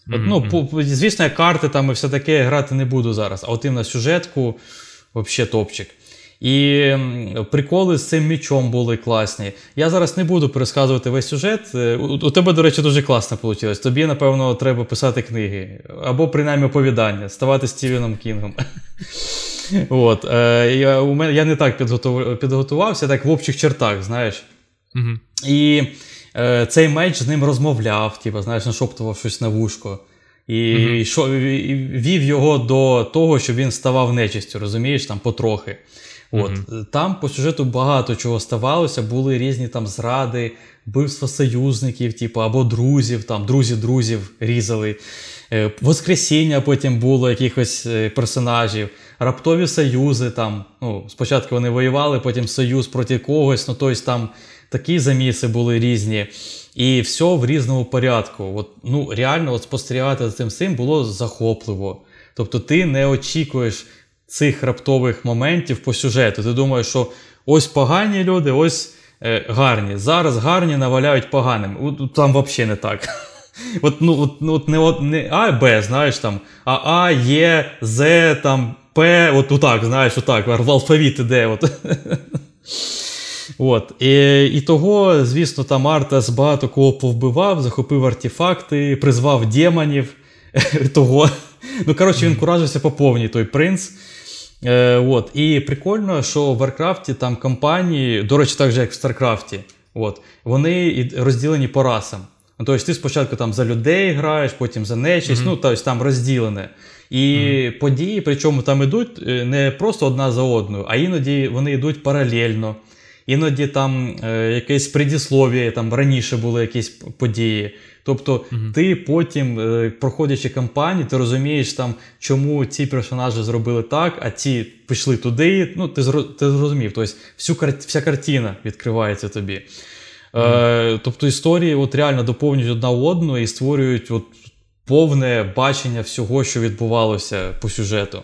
От, ну, по, звісно, я карти там і все таке грати не буду зараз, а от іменно сюжетку взагалі топчик. І приколи з цим мечом були класні. Я зараз не буду пересказувати весь сюжет. У, у тебе, до речі, дуже класно вийшло. Тобі, напевно, треба писати книги. Або, принаймні, оповідання. Ставати Стівеном Кінгом. От. Я, у мене, я не так підготував, підготувався, так в общих чертах, знаєш. Угу. І е, цей меч з ним розмовляв, типу, знаєш, нашоптував щось на вушко. І, угу. і, шо, і вів його до того, щоб він ставав нечистю, розумієш, там потрохи. От. Mm-hmm. Там по сюжету багато чого ставалося, були різні там зради, вбивства союзників, типу, або друзів, там друзі-друзів різали, е, воскресіння потім було якихось е, персонажів, раптові союзи, там, ну, спочатку вони воювали, потім союз проти когось, ну, тобто там такі заміси були різні, і все в різному порядку. От, ну, реально от спостерігати за цим всім було захопливо. Тобто ти не очікуєш цих раптових моментів по сюжету. Ти думаєш, що ось погані люди, ось е, гарні. Зараз гарні наваляють поганим. От, там взагалі не так. От, ну, от, от не, от, не А, Б, знаєш, там, а А, Є, З, там, П, от отак, знаєш, отак, в алфавіт іде. От. От. І, і того, звісно, там Артас багато кого повбивав, захопив артефакти, призвав демонів. Того. Ну, коротше, він куражився по повній, той принц. Е, от. І прикольно, що в Варкрафті там компанії, до речі, так же, як в Старкрафті, от, вони розділені по расам. Ну, тобто ти спочатку там за людей граєш, потім за нечисть, mm-hmm. ну, тобто там розділене. І mm-hmm. події, причому там йдуть не просто одна за одною, а іноді вони йдуть паралельно. Іноді там е, якесь предіслов'я, там раніше були якісь події. Тобто mm-hmm. ти потім, е, проходячи кампанію, ти розумієш, там, чому ці персонажі зробили так, а ці пішли туди. Ну, ти, ти зрозумів. Тобто всю, вся картина відкривається тобі. Mm-hmm. Е, тобто історії от реально доповнюють одна одну і створюють от повне бачення всього, що відбувалося по сюжету.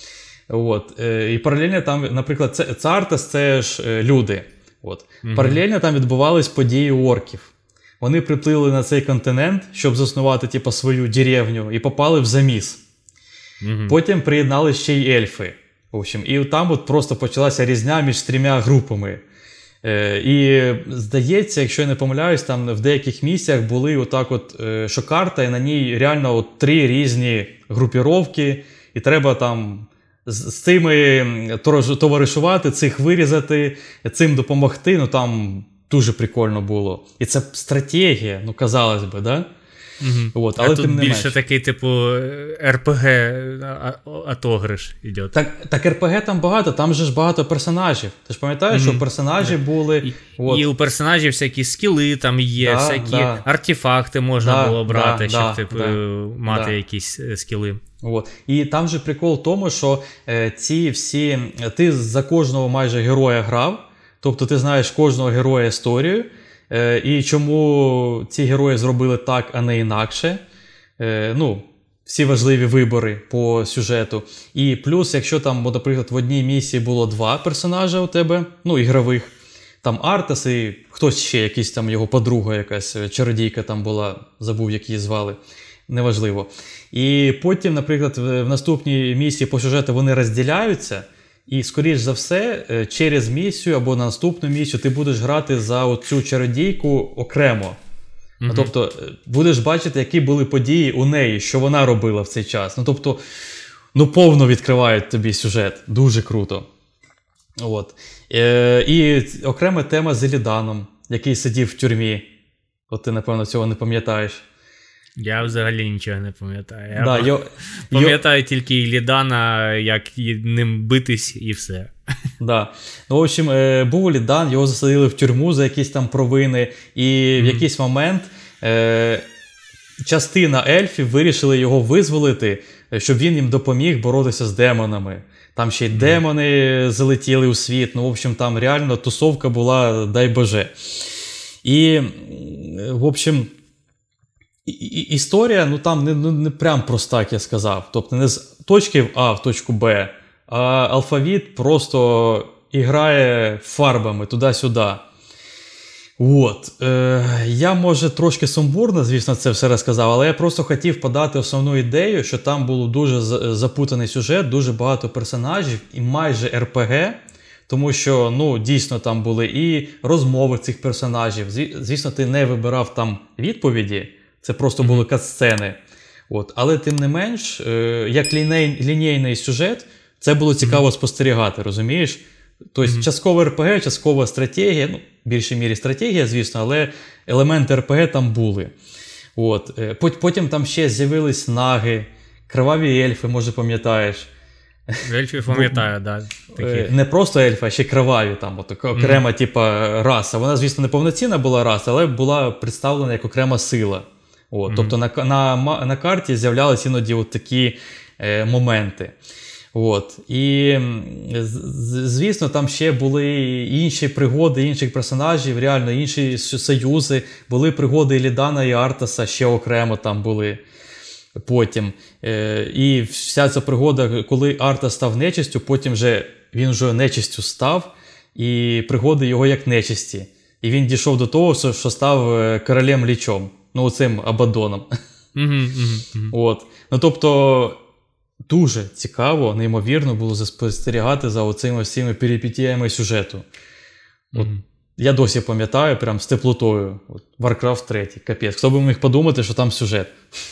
От. Е, і паралельно там, наприклад, це, це Артас, це ж е, люди. От. Mm-hmm. Паралельно там відбувались події орків. Вони приплили на цей континент, щоб заснувати типу, свою деревню, і попали в заміс. Mm-hmm. Потім приєднали ще й ельфи. В общем, і там от просто почалася різня між трьома групами. Е, і здається, якщо я не помиляюсь, там в деяких місцях були отак от, е, що карта, і на ній реально от три різні групіровки, і треба там з, з цими товаришувати, цих вирізати, цим допомогти, ну там дуже прикольно було. І це стратегія, ну казалось би, да? Угу. От, але а тут більше менш. Такий, типу, ар пі джі атогриш іде. Так, так ар пі джі там багато, там же ж багато персонажів. Ти ж пам'ятаєш, угу. що персонажі були... І, от. І у персонажів всякі скіли там є, да, всякі да. артефакти можна да, було брати, да, щоб да, типу, да, мати да. якісь скіли. От. І там же прикол в тому, що е, ці всі... Ти за кожного майже героя грав, тобто ти знаєш кожного героя історію, е, і чому ці герої зробили так, а не інакше. Е, ну, всі важливі вибори по сюжету. І плюс, якщо там, наприклад, в одній місії було два персонажа у тебе, ну, ігрових, там Артас і хтось ще, якийсь там його подруга якась, чародійка там була, забув, як її звали, неважливо. І потім, наприклад, в наступній місії по сюжету вони розділяються, і, скоріш за все, через місію або на наступну місію ти будеш грати за оцю чародійку окремо. Mm-hmm. Тобто, будеш бачити, які були події у неї, що вона робила в цей час. Ну, тобто, ну, повно відкривають тобі сюжет. Дуже круто. От. Е, і окрема тема з Еліданом, який сидів в тюрмі. От ти, напевно, цього не пам'ятаєш. Я взагалі нічого не пам'ятаю. Я да, йо, пам'ятаю йо... тільки Іллідана, як ним битись і все. Да. Ну, в общем, був Іллідан, його засадили в тюрму за якісь там провини, і mm-hmm. в якийсь момент е- частина ельфів вирішили його визволити, щоб він їм допоміг боротися з демонами. Там ще й mm-hmm. демони залетіли у світ, ну, в общем, там реально тусовка була, дай Боже. І, в общем... І, і, історія, ну там не, не, не прям проста, як я сказав. Тобто не з точки А в точку Б, а алфавіт просто іграє фарбами туди-сюди. От, е, я, може, трошки сумбурно, звісно, це все розказав, але я просто хотів подати основну ідею, що там був дуже запутаний сюжет, дуже багато персонажів і майже ар пі ге, тому що, ну, дійсно там були і розмови цих персонажів. Звісно, ти не вибирав там відповіді, це просто були mm-hmm. кат-сцени. От, але тим не менш, е, як ліней, лінійний сюжет, це було цікаво mm-hmm. спостерігати, розумієш? Тобто mm-hmm. частково ар пі ге, частково стратегія, ну, в більшій мірі стратегія, звісно, але елементи ар пі ге там були. От. Потім там ще з'явились наги, криваві ельфи, може пам'ятаєш. Ельфи пам'ятаю, так. Да, не просто ельфи, а ще криваві, там, от, окрема mm-hmm. типа, раса. Вона, звісно, не повноцінна була раса, але була представлена як окрема сила. От. Mm-hmm. Тобто на, на, на карті з'являлися іноді от такі е, моменти. От. І, звісно, там ще були інші пригоди інших персонажів, реально інші союзи. Були пригоди Іллідана і Артаса, ще окремо там були потім. І вся ця пригода, коли Артас став нечистю, потім вже він вже нечистю став, і пригоди його як нечисті. І він дійшов до того, що став королем Лічом, ну оцим Абадоном. Mm-hmm, mm-hmm. От. Ну, тобто... Дуже цікаво, неймовірно було спостерігати за оцими всіми перипетіями сюжету. От, mm-hmm. Я досі пам'ятаю, прям з теплотою. От, Warcraft три, капець. Хто б міг подумати, що там сюжет?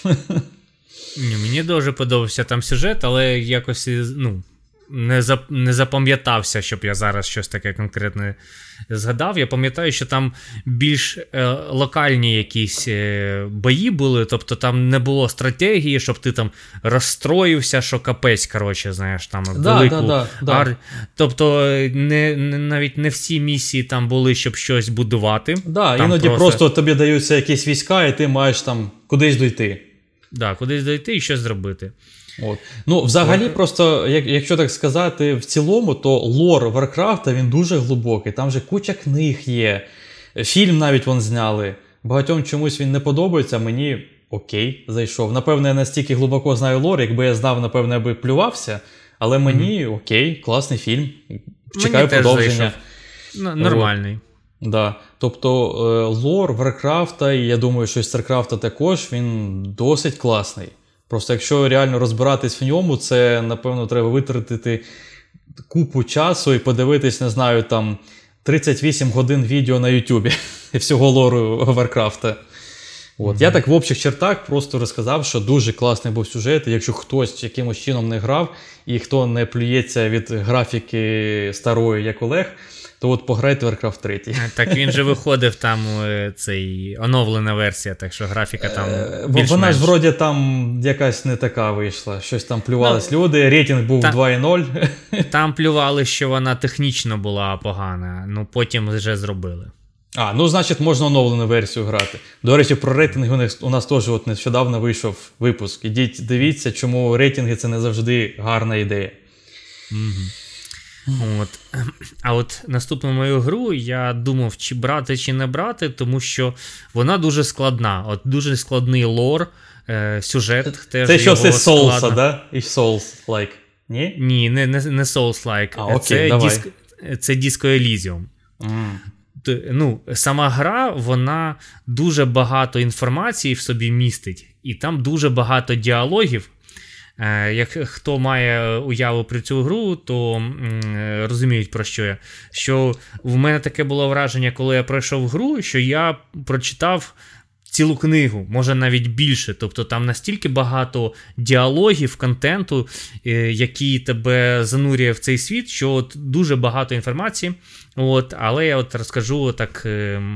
Ні, мені дуже подобався там сюжет, але якось, ну, не, зап... не запам'ятався, щоб я зараз щось таке конкретне згадав. Я пам'ятаю, що там більш е, локальні якісь е, бої були, тобто там не було стратегії, щоб ти там розстроївся, що капець, коротше, знаєш, там да, велику... Да, да, да. Ар... Тобто не, не, навіть не всі місії там були, щоб щось будувати. Да, там іноді просто... просто тобі даються якісь війська, і ти маєш там кудись дойти. Да, кудись дойти і щось зробити. От. Ну, взагалі, От. просто, як, якщо так сказати, в цілому, то лор Варкрафта, він дуже глибокий. Там же куча книг є. Фільм навіть вон зняли. Багатьом чомусь він не подобається, мені окей, зайшов. Напевно, я настільки глибоко знаю лор, якби я знав, напевно, я би плювався. Але мені mm-hmm. окей, класний фільм. Чекаю мені продовження. Н- нормальний. От. Да. Тобто лор Варкрафта, і я думаю, що і Старкрафта також, він досить класний. Просто якщо реально розбиратись в ньому, це, напевно, треба витратити купу часу і подивитись, не знаю, там тридцять вісім годин відео на Ютубі всього лору Варкрафта. От. Mm-hmm. Я так в общих чертах просто розказав, що дуже класний був сюжет, і якщо хтось якимось чином не грав, і хто не плюється від графіки старої, як Олег, то от пограйте Warcraft три. Так він же виходив там цей оновлена версія, так що графіка там більш-менш. Вона ж вроді там якась не така вийшла, щось там плювались ну, люди, рейтинг був та, два нуль. Там плювали, що вона технічно була погана, ну потім вже зробили. А, ну значить можна оновлену версію грати. До речі, про рейтинги у нас теж от нещодавно вийшов випуск. Ідіть, дивіться, чому рейтинги це не завжди гарна ідея. Угу. От. А от наступну мою гру я думав, чи брати, чи не брати, тому що вона дуже складна. От дуже складний лор, е, сюжет теж це що, це Souls, да? І Souls-like? Ні? Ні, не, не, не Souls-like. А, окей, це, давай. диск, це Disco Elysium. Mm. Ну, сама гра, вона дуже багато інформації в собі містить, і там дуже багато діалогів. Як хто має уяву про цю гру, то м, розуміють, про що я. Що в мене таке було враження, коли я пройшов гру, що я прочитав цілу книгу, може навіть більше. Тобто там настільки багато діалогів, контенту, який тебе занурює в цей світ, що от дуже багато інформації. От, але я от розкажу так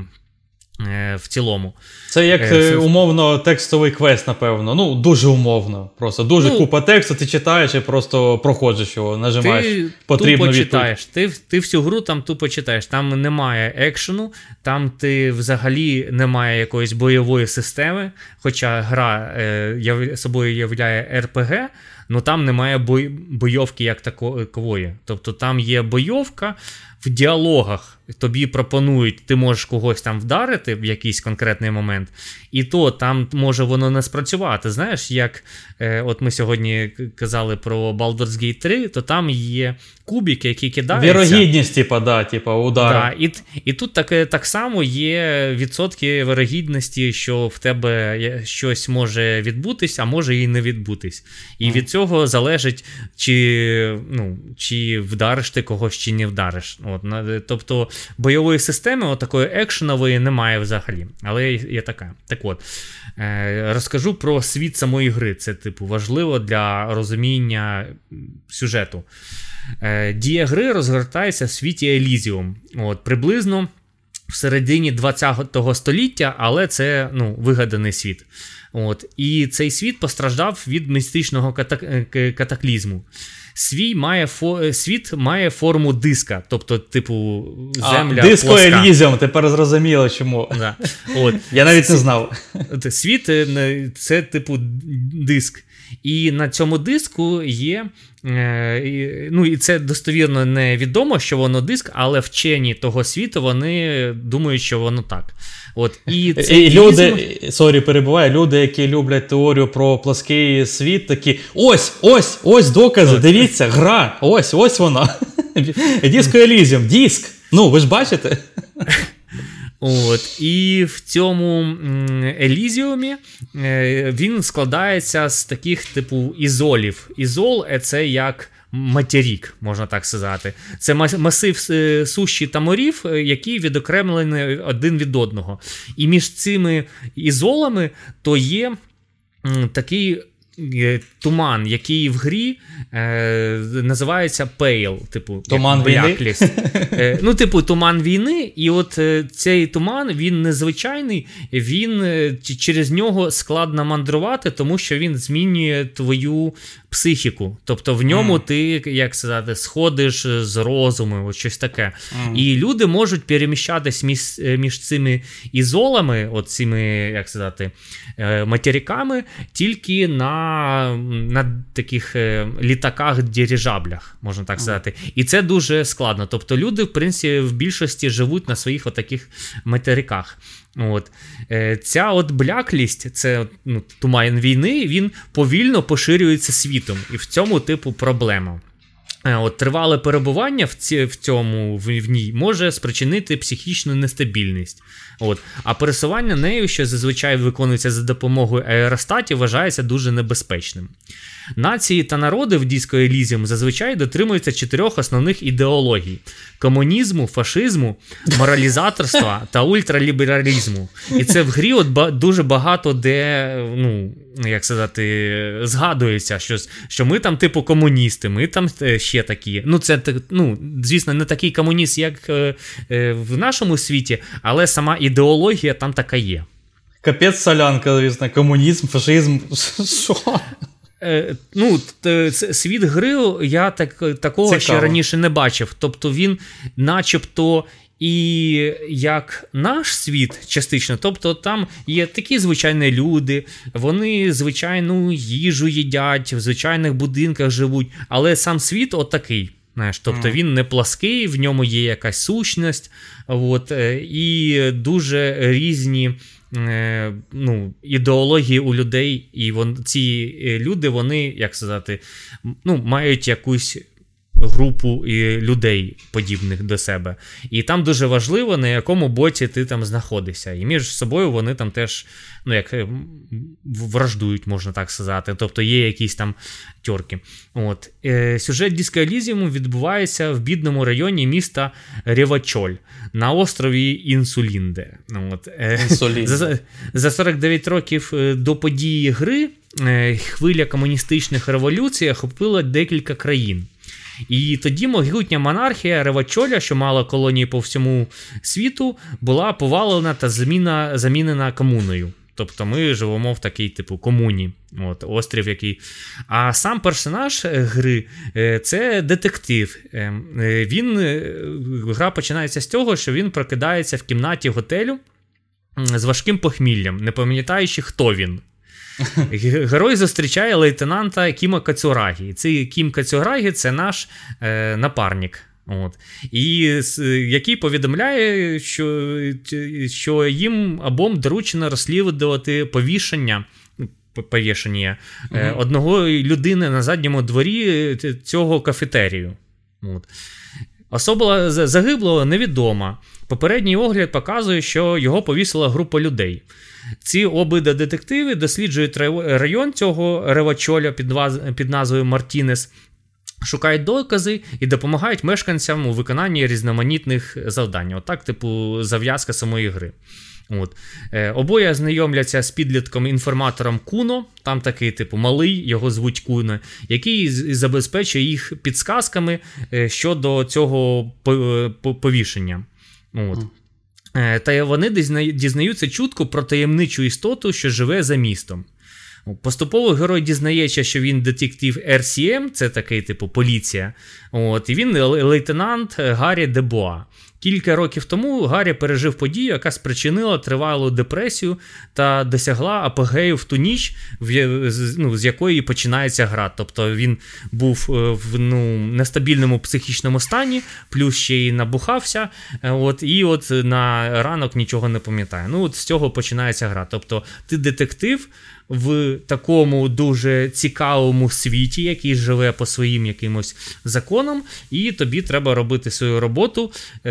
в цілому. Це як Це... умовно текстовий квест, напевно. Ну, дуже умовно. Просто дуже ну, купа тексту, ти читаєш і просто проходиш його, нажимаєш ти потрібну тупо читаєш. Ти, ти всю гру там тупо читаєш. Там немає екшену, там ти взагалі немає якоїсь бойової системи, хоча гра е, яв... собою являє ар пі ге, але там немає бой... бойовки як такової. Тобто там є бойовка в діалогах. Тобі пропонують, ти можеш когось там вдарити в якийсь конкретний момент, і то там може воно не спрацювати. Знаєш, як е, от ми сьогодні казали про Baldur's Gate три, то там є кубики, які кидаються. Вірогідність, типа, да, типа, удару. Да, і, і тут так, так само є відсотки вирогідності, що в тебе щось може відбутись, а може і не відбутись. І mm. від цього залежить, чи, ну, чи вдариш ти когось, чи не вдариш. От, тобто бойової системи, отакої екшенової, немає взагалі. Але є така. Так от, е, розкажу про світ самої гри. Це, типу, важливо для розуміння сюжету. Е, дія гри розгортається в світі Елізіум. От, приблизно в середині ХХ століття, але це, ну, вигаданий світ. От, і цей світ постраждав від містичного катак- катаклізму. Свій має фо... Світ має форму диска, тобто, типу, земля а, диско плоска. Елізіум, тепер зрозуміло чому. Да. От. Я навіть не знав. Світ – це, типу, диск. І на цьому диску є, е, ну і це достовірно невідомо, що воно диск, але вчені того світу, вони думають, що воно так. От, і і люди, сорі, перебуваю, люди, які люблять теорію про плоский світ, такі, ось, ось, ось докази, так. Дивіться, гра, ось, ось вона. Диско Елізіум, диск, ну, ви ж бачите. От, і в цьому Елізіумі він складається з таких, типу, ізолів. Ізол – це як материк, можна так сказати. Це масив суші та морів, які відокремлені один від одного. І між цими ізолами то є такий туман, який в грі е, називається Pale, типу, туман війни? Е, ну, типу, туман війни, і от е, цей туман, він незвичайний, він, е, через нього складно мандрувати, тому що він змінює твою психіку. Тобто в ньому mm. ти, як сказати, сходиш з розуму, от щось таке. Mm. І люди можуть переміщатись між, між цими ізолами, от цими, як сказати, материками, тільки на на таких е, літаках-дирижаблях, можна так сказати. І це дуже складно. Тобто люди, в принципі, в більшості живуть на своїх отаких материках. От. Е, ця от бляклість, це, ну, туман війни, він повільно поширюється світом. І в цьому, типу, проблема. От, тривале перебування в, ці, в цьому в, в ній може спричинити психічну нестабільність. От. А пересування нею, що зазвичай виконується за допомогою аеростатів, вважається дуже небезпечним. Нації та народи в Диско Елізіум зазвичай дотримуються чотирьох основних ідеологій: комунізму, фашизму, моралізаторства та ультралібералізму. І це в грі от ба- дуже багато де, ну, як сказати, згадується, що, що ми там типу комуністи, ми там ще такі. Ну, це, ну, звісно, не такий комуніст, як е, е, в нашому світі, але сама ідеологія там така є. Капець солянка, звісно, комунізм, фашизм, що? Е, ну, т, т, світ гри я так, такого Цікаво. ще раніше не бачив. Тобто він начебто і як наш світ частично, тобто там є такі звичайні люди, вони звичайну їжу їдять, в звичайних будинках живуть, але сам світ отакий. Знаєш, тобто mm. він не плаский, в ньому є якась сущність, от, і дуже різні е, ну, ідеології у людей, і вон, ці люди, вони, як сказати, ну, мають якусь групу людей, подібних до себе. І там дуже важливо, на якому боці ти там знаходишся. І між собою вони там теж, ну, як враждують, можна так сказати. Тобто є якісь там тьорки. От. Е, сюжет Диско Елізіуму відбувається в бідному районі міста Ревачоль на острові Інсулінде. От. Е, Інсулінде. За, за сорок дев'ять років до події гри е, хвиля комуністичних революцій охопила декілька країн. І тоді могутня монархія Ревачоля, що мала колонії по всьому світу, була повалена та заміна, замінена комуною. Тобто ми живемо в такій типу комуні, от, острів який. А сам персонаж гри – це детектив. Він, гра починається з того, що він прокидається в кімнаті готелю з важким похміллям, не пам'ятаючи, хто він. Герой зустрічає лейтенанта Кіма Кацурагі. Цей Кім Кацурагі – це наш е, напарник. От. І який повідомляє, що, що їм обом доручено розслідувати повішення, повішення угу. одного людини на задньому дворі цього кафетерію. От. Особа загиблого невідома. Попередній огляд показує, що його повісила група людей. Ці обидва детективи досліджують район цього ревачоля під, під назвою Мартінес, шукають докази і допомагають мешканцям у виконанні різноманітних завдань. Отак, типу, зав'язка самої гри. От. Е, обоє знайомляться з підлітком-інформатором Куно, там такий, типу, малий, його звуть Куно, який забезпечує їх підсказками е, щодо цього повішення. От. Е, та вони дізнаються чутку про таємничу істоту, що живе за містом. Поступово герой дізнається, що він детектив ар сі ем, це такий, типу, поліція, от, і він лейтенант Гаррі Дебоа. Кілька років тому Гаррі пережив подію, яка спричинила тривалу депресію та досягла апогею в ту ніч, в, ну, з якої починається гра. Тобто він був в ну, нестабільному психічному стані, плюс ще й набухався, от, і от на ранок нічого не пам'ятає. Ну, от з цього починається гра. Тобто ти детектив в такому дуже цікавому світі, який живе по своїм якимось законам, і тобі треба робити свою роботу,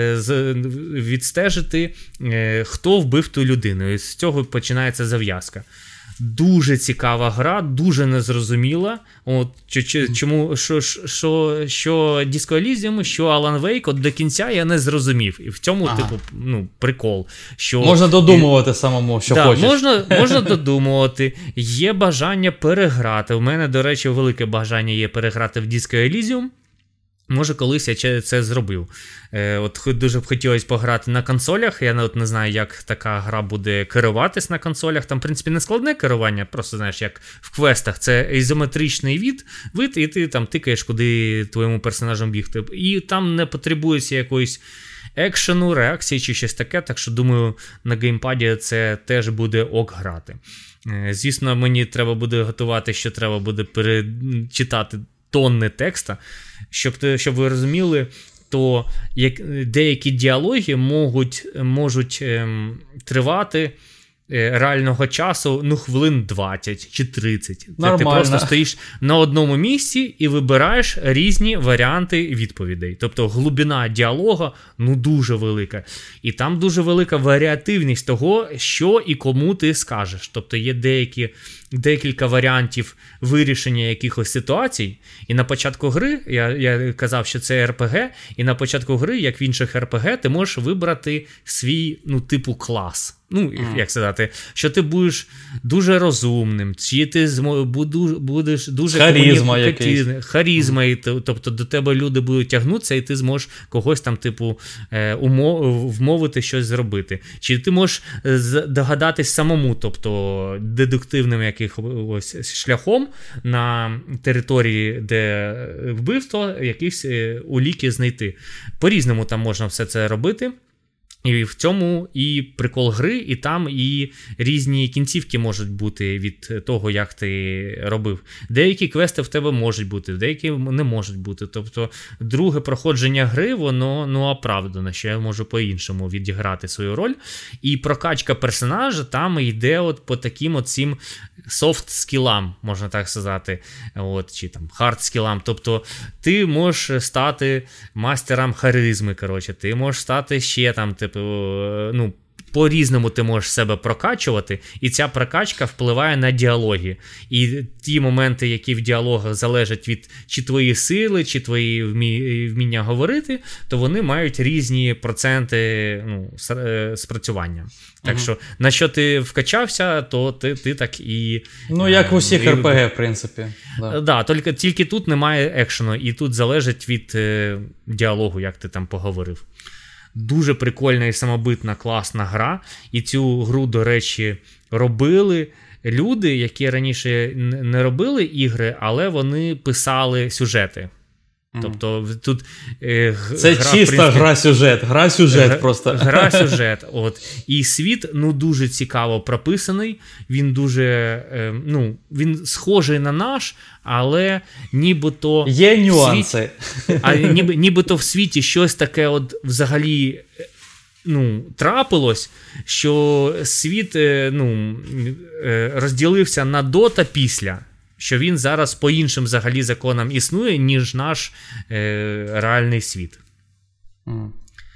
відстежити, хто вбив ту людину. І з цього починається зав'язка. Дуже цікава гра, дуже незрозуміла. От, чому, що, що, що Disco Elysium, що Alan Wake, от до кінця я не зрозумів. І в цьому, ага. типу, ну, прикол. Що... Можна додумувати самому, що да, хочеш. Можна, можна додумувати. Є бажання переграти. У мене, до речі, велике бажання є переграти в Disco Elysium. Може, колись я це зробив. Е, от дуже б хотілося пограти на консолях. Я от не знаю, як така гра буде керуватись на консолях. Там, в принципі, не складне керування, просто, знаєш, як в квестах. Це ізометричний від, вид, і ти там тикаєш, куди твоєму персонажам бігти. І там не потребується якоїсь екшену, реакції чи щось таке, так що, думаю, на геймпаді це теж буде ок грати. Е, звісно, мені треба буде готувати, що треба буде перечитати тонни текста. Щоб, щоб ви розуміли, то як, деякі діалоги можуть, можуть ем, тривати е, реального часу ну, хвилин двадцять чи тридцять. Це ти просто стоїш на одному місці і вибираєш різні варіанти відповідей. Тобто глибина діалога ну, дуже велика. І там дуже велика варіативність того, що і кому ти скажеш. Тобто є деякі декілька варіантів вирішення якихось ситуацій, і на початку гри, я, я казав, що це ар пі ге, і на початку гри, як в інших ар пі ге, ти можеш вибрати свій, ну, типу, клас. Ну, mm. як сказати, що ти будеш дуже розумним, чи ти будеш дуже харізма якийсь. Харізма, mm. тобто до тебе люди будуть тягнутися, і ти зможеш когось там, типу, умов, вмовити щось зробити. Чи ти можеш догадатись самому, тобто дедуктивним якихось шляхом на території, де вбивство, якісь уліки знайти. По-різному там можна все це робити. І в цьому і прикол гри, і там і різні кінцівки можуть бути від того, як ти робив. Деякі квести в тебе можуть бути, деякі не можуть бути. Тобто друге проходження гри, воно ну, оправдано, що я можу по-іншому відіграти свою роль. І прокачка персонажа там йде от по таким от цим софт-скілам, можна так сказати, от, чи там хард-скілам. Тобто ти можеш стати мастером харизми, коротше, ти можеш стати ще там, типу, ну, по-різному ти можеш себе прокачувати, і ця прокачка впливає на діалоги. І ті моменти, які в діалогах залежать від чи твої сили, чи твої вмі... вміння говорити, то вони мають різні проценти ну, спрацювання. Так угу. що, на що ти вкачався, то ти, ти так і... Ну, як в усіх і... ар пі ге, в принципі. Да, да тільки, тільки тут немає екшену, і тут залежить від е, діалогу, як ти там поговорив. Дуже прикольна і самобитна, класна гра. І цю гру, до речі, робили люди, які раніше не робили ігри, але вони писали сюжети. Mm. Тобто тут е, г- Це гра, чиста в принципі, гра-сюжет, гра-сюжет Г- просто. Гра-сюжет. От. І світ, ну, дуже цікаво прописаний, він дуже, е, ну, він схожий на наш, але нібито... Є нюанси. Світ, а ніби, нібито в світі щось таке от взагалі... Ну, трапилось, що світ ну, розділився на до та після, що він зараз по іншим взагалі законам існує, ніж наш е, реальний світ. Mm.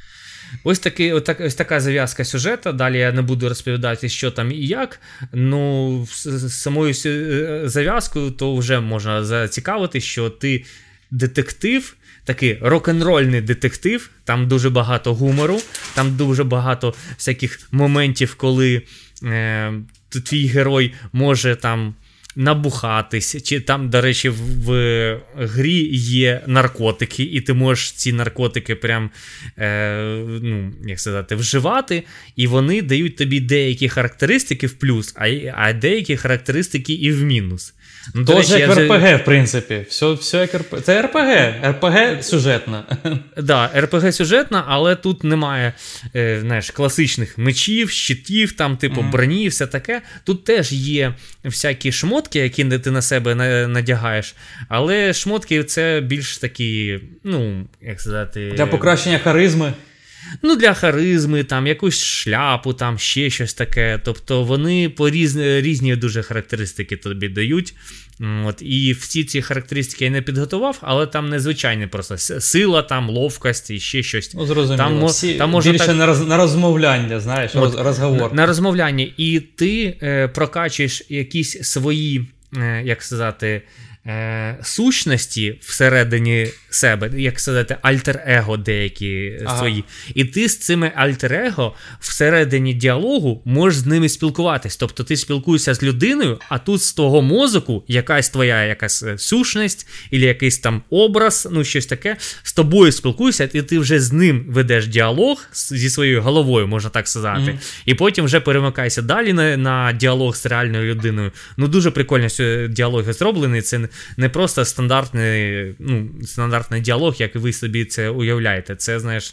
Ось, таки, ось, так, ось така зав'язка сюжету. Далі я не буду розповідати, що там і як. Ну, з самою зав'язкою то вже можна зацікавити, що ти детектив, такий рок-н-рольний детектив, там дуже багато гумору, там дуже багато всяких моментів, коли е, твій герой може там набухатись, чи там, до речі, в, в грі є наркотики, і ти можеш ці наркотики прям, е, ну, як сказати, вживати, і вони дають тобі деякі характеристики в плюс, а, а деякі характеристики і в мінус. Ну, Тож як в вже... ар пі ге, в принципі. Все, все як ар пі ге. Це ар пі ге. ар пі ге сюжетна. Так, да, ар пі ге сюжетна, але тут немає е, знаєш, класичних мечів, щитів, там, типу, mm-hmm. броні і все таке. Тут теж є всякі шмотки, які ти на себе надягаєш, але шмотки це більш такі, ну, як сказати... Для покращення харизми. Ну, для харизми, там, якусь шляпу, там, ще щось таке. Тобто вони по різні, різні дуже характеристики тобі дають. От, і всі ці характеристики я не підготував, але там незвичайні просто сила, там, ловкость і ще щось. Ну, зрозуміло. Там, всі там можна більше так... на, роз, на розмовляння, знаєш, От, розговор. На, на розмовляння. І ти е, прокачуєш якісь свої, е, як сказати, е, сущності всередині себе, як сказати, альтер-его деякі ага. свої. І ти з цими альтер-его всередині діалогу можеш з ними спілкуватись. Тобто ти спілкуєшся з людиною, а тут з того мозоку якась твоя якась сущність, або якийсь там образ, ну щось таке, з тобою спілкуєшся, і ти вже з ним ведеш діалог зі своєю головою, можна так сказати. Mm-hmm. І потім вже перемикаєшся далі на, на діалог з реальною людиною. Ну дуже прикольно, що діалоги зроблені, це не просто стандартний, ну, стандартний діалог, як ви собі це уявляєте. Це, знаєш,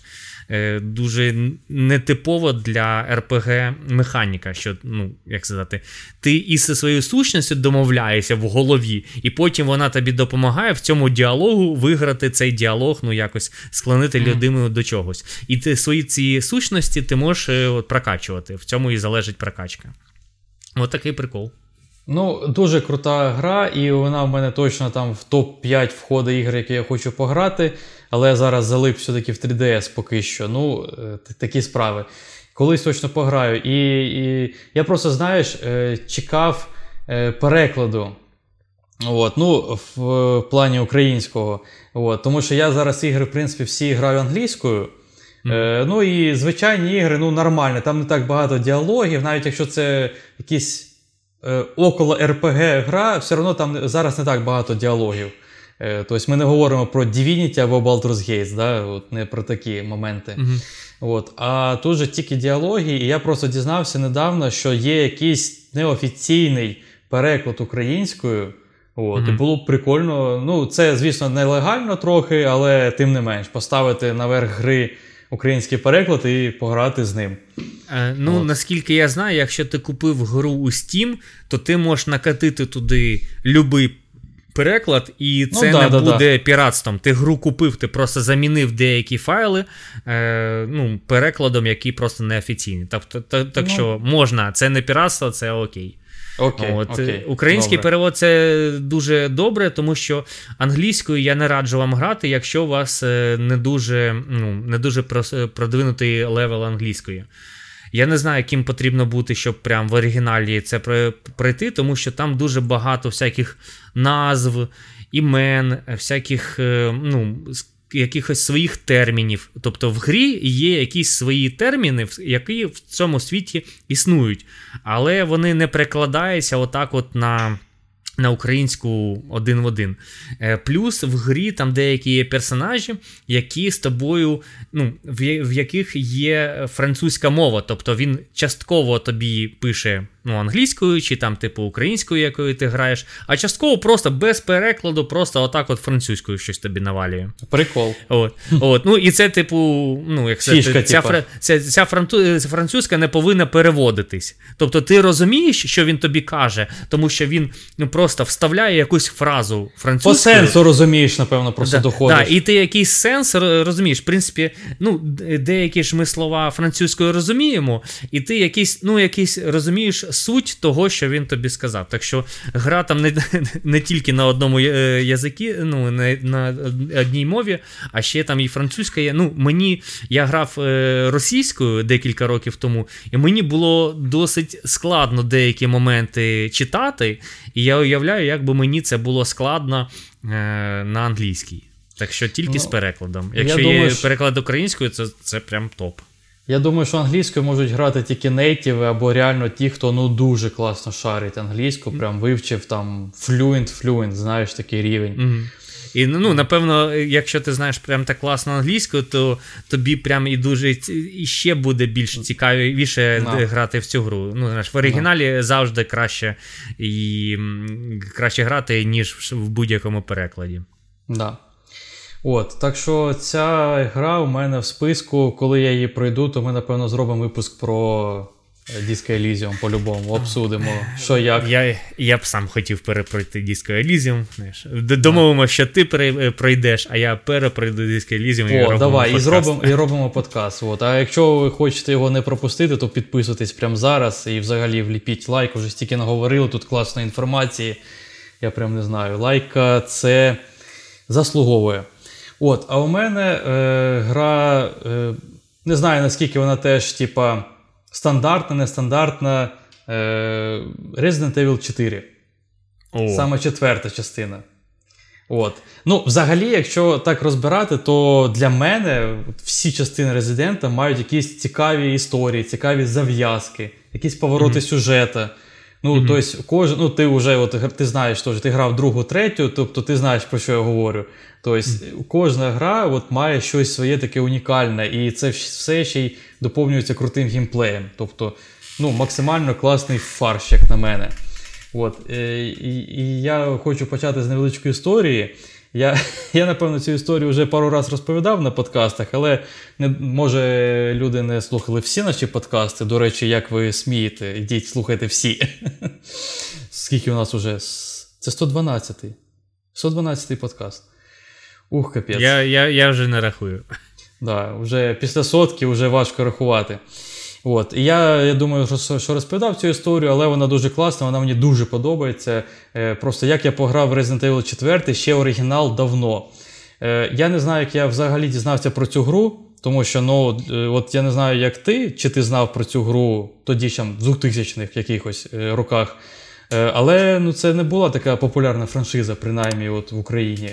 дуже нетипово для ар пі ге механіка, що, ну, як сказати, ти із своєю сущністю домовляєшся в голові, і потім вона тобі допомагає в цьому діалогу виграти цей діалог, ну, якось склонити mm. людину до чогось. І ти свої ці сущності ти можеш от, прокачувати. В цьому і залежить прокачка. От такий прикол. Ну, дуже крута гра, і вона в мене точно там в топ п'ять входить ігор, які я хочу пограти, але я зараз залип все-таки в три ді ес поки що. Ну, такі справи. Колись точно пограю. І, і я просто, знаєш, чекав перекладу. От, ну, в, в плані українського. От, тому що я зараз ігри, в принципі, всі граю англійською. Mm. Е, ну і звичайні ігри, ну, нормально. Там не так багато діалогів, навіть якщо це якісь около ар пі ге гра, все одно там зараз не так багато діалогів. Тобто ми не говоримо про Divinity або Baldur's Gate, да? От, не про такі моменти. Mm-hmm. От. А тут же тільки діалоги, і я просто дізнався недавно, що є якийсь неофіційний переклад українською. От. Mm-hmm. І було б прикольно, ну це, звісно, нелегально трохи, але тим не менш, поставити наверх гри український переклад і пограти з ним. Е, ну, От. Наскільки я знаю, якщо ти купив гру у Steam, то ти можеш накатити туди любий переклад, і це ну, да, не да, буде да. піратством. Ти гру купив, ти просто замінив деякі файли е, ну, перекладом, який просто неофіційний. Тобто, так, так ну. що можна, це не піратство, це окей. Окей, От, окей. Український добре. перевод це дуже добре, тому що англійською я не раджу вам грати, якщо у вас не дуже, ну, не дуже продвинутий левел англійської. Я не знаю, яким потрібно бути, щоб прям в оригіналі це пройти, тому що там дуже багато всяких назв, імен, всяких, ну, якихось своїх термінів. Тобто в грі є якісь свої терміни, які в цьому світі існують, але вони не перекладаються отак от на... на українську один в один. Плюс в грі там деякі є персонажі, які з тобою, ну, в яких є французька мова, тобто він частково тобі пише ну, англійською, чи там, типу, українською, якою ти граєш, а частково просто без перекладу, просто отак от французькою щось тобі навалює. Прикол. От, от, ну, і це, типу, ну, як сказати, Фішка, ця, типа. ця, ця франту, французька не повинна переводитись. Тобто ти розумієш, що він тобі каже, тому що він ну, просто вставляє якусь фразу французькою. По сенсу розумієш, напевно, просто да, доходиш. Да, і ти якийсь сенс розумієш. В принципі, ну, деякі ж ми слова французькою розуміємо, і ти якийсь, ну, якийсь розумієш суть того, що він тобі сказав. Так що гра там не, не тільки на одному язикі, ну, на, на одній мові, а ще там і французька є. Ну, мені, я грав російською декілька років тому, і мені було досить складно деякі моменти читати, і я уявляю, як би мені це було складно е, на англійській. Так що тільки ну, з перекладом. Якщо є думаю, переклад українською, це, це прям топ. Я думаю, що англійською можуть грати тільки нейтиви або реально ті, хто ну дуже класно шарить англійську, прям вивчив там fluent-fluent, знаєш, такий рівень. Mm-hmm. І, ну, напевно, якщо ти знаєш прям так класно англійську, то тобі прям і дуже і ще буде більш цікавіше no. грати в цю гру. Ну, знаєш, в оригіналі no. завжди краще і краще грати, ніж в будь-якому перекладі. Да. От, так що ця гра у мене в списку, коли я її пройду, то ми, напевно, зробимо випуск про Disco Elysium по-любому, обсудимо, що як. Я, я б сам хотів перепройти Disco Elysium, знаєш. Домовимо, що ти пройдеш, а я перепройду Disco Elysium і О, робимо давай, подкаст. І зробимо, і робимо подкаст. От. А якщо ви хочете його не пропустити, то підписуйтесь прямо зараз і взагалі вліпіть лайк, уже стільки наговорили, тут класної інформації. Я прям не знаю, лайка це заслуговує. От, а у мене е, гра, е, не знаю наскільки вона теж, типа, стандартна, нестандартна, е, Resident Evil чотири. О. Саме четверта частина. От. Ну, взагалі, якщо так розбирати, то для мене всі частини Резидента мають якісь цікаві історії, цікаві зав'язки, якісь повороти mm-hmm. сюжету. Ну, mm-hmm. тобто, кожен, ну, ти вже, от, ти знаєш, теж, ти грав другу, третю, тобто ти знаєш, про що я говорю. Тобто, mm-hmm. кожна гра от, має щось своє таке унікальне, і це все ще й доповнюється крутим геймплеєм. Тобто, ну, максимально класний фарш, як на мене. От, і, і, і я хочу почати з невеличкої історії. Я, я, напевно, цю історію вже пару разів розповідав на подкастах, але, не, може, люди не слухали всі наші подкасти. До речі, як ви смієте, йдіть, слухайте всі. Скільки у нас уже? Це сто дванадцятий. сто дванадцятий подкаст. Ух, капець. Я, я, я вже не рахую. Да, вже після сотки вже важко рахувати. От. І я, я думаю, що розповідав цю історію, але вона дуже класна, вона мені дуже подобається. Е, просто як я пограв в Resident Evil чотири, ще оригінал давно. Е, я не знаю, як я взагалі дізнався про цю гру, тому що, ну, от я не знаю, як ти, чи ти знав про цю гру тоді, ще в двохтисячних якихось е, роках. Е, але, ну, це не була така популярна франшиза, принаймні, от в Україні.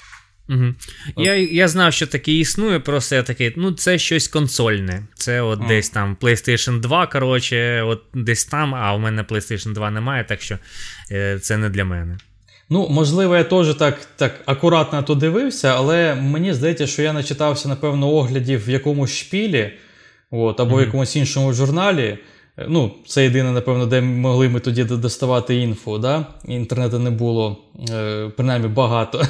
Угу. Я, я знав, що таке існує, просто я такий, ну це щось консольне. Це от mm. десь там PlayStation два, коротше, от десь там, а у мене PlayStation два немає, так що е, це не для мене. Ну, можливо, я теж так, так акуратно то дивився, але мені здається, що я начитався, напевно, оглядів в якомусь шпілі, от, або mm. в якомусь іншому журналі. Ну, це єдине, напевно, де могли ми тоді доставати інфу, да? Інтернету не було, е, принаймні, багато.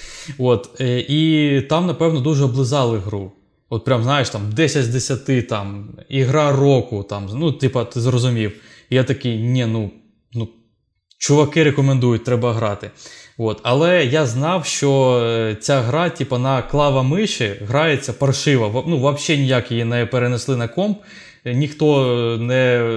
От, і там, напевно, дуже облизали гру. От прям, знаєш, там десять з десяти, там, ігра року, там, ну, типа, ти зрозумів. І я такий, ні, ну, ну, чуваки рекомендують, треба грати. От, але я знав, що ця гра, типа, на клава-миші грається паршиво. Ну, взагалі ніяк її не перенесли на комп. Ніхто не...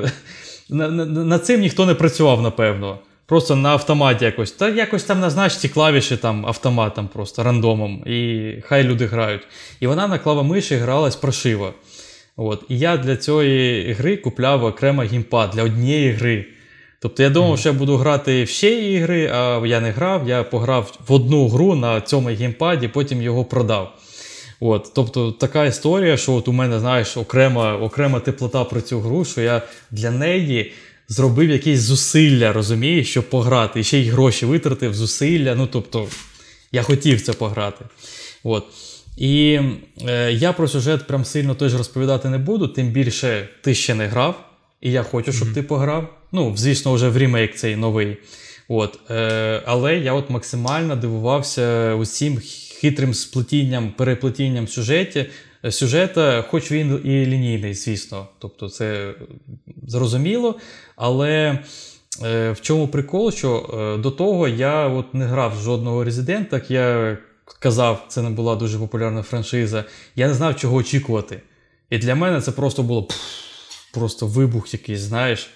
Над цим ніхто не працював, напевно. Просто на автоматі якось. Та якось там назнач ці клавіші там автоматом просто, рандомом. І хай люди грають. І вона на клавомиші гралась паршиво. От. І я для цієї гри купляв окремо геймпад для однієї гри. Тобто я думав, mm. що я буду грати в ще ігри, а я не грав. Я пограв в одну гру на цьому геймпаді, потім його продав. От. Тобто така історія, що от у мене, знаєш, окрема, окрема теплота про цю гру, що я для неї зробив якісь зусилля, розумієш, щоб пограти. І ще й гроші витратив, зусилля. Ну, тобто, я хотів це пограти. От. І е, я про сюжет прям сильно теж розповідати не буду, тим більше ти ще не грав. і я хочу, щоб Mm-hmm. ти пограв. Ну, звісно, вже в ремейк цей новий. От, е, але я от максимально дивувався усім хитрим сплетінням, переплетінням сюжеті, сюжета, хоч він і лінійний, звісно. Тобто це зрозуміло, але е, в чому прикол, що е, до того я от не грав жодного Resident, як я казав, це не була дуже популярна франшиза, я не знав, чого очікувати. І для мене це просто було пф, просто вибух якийсь, знаєш.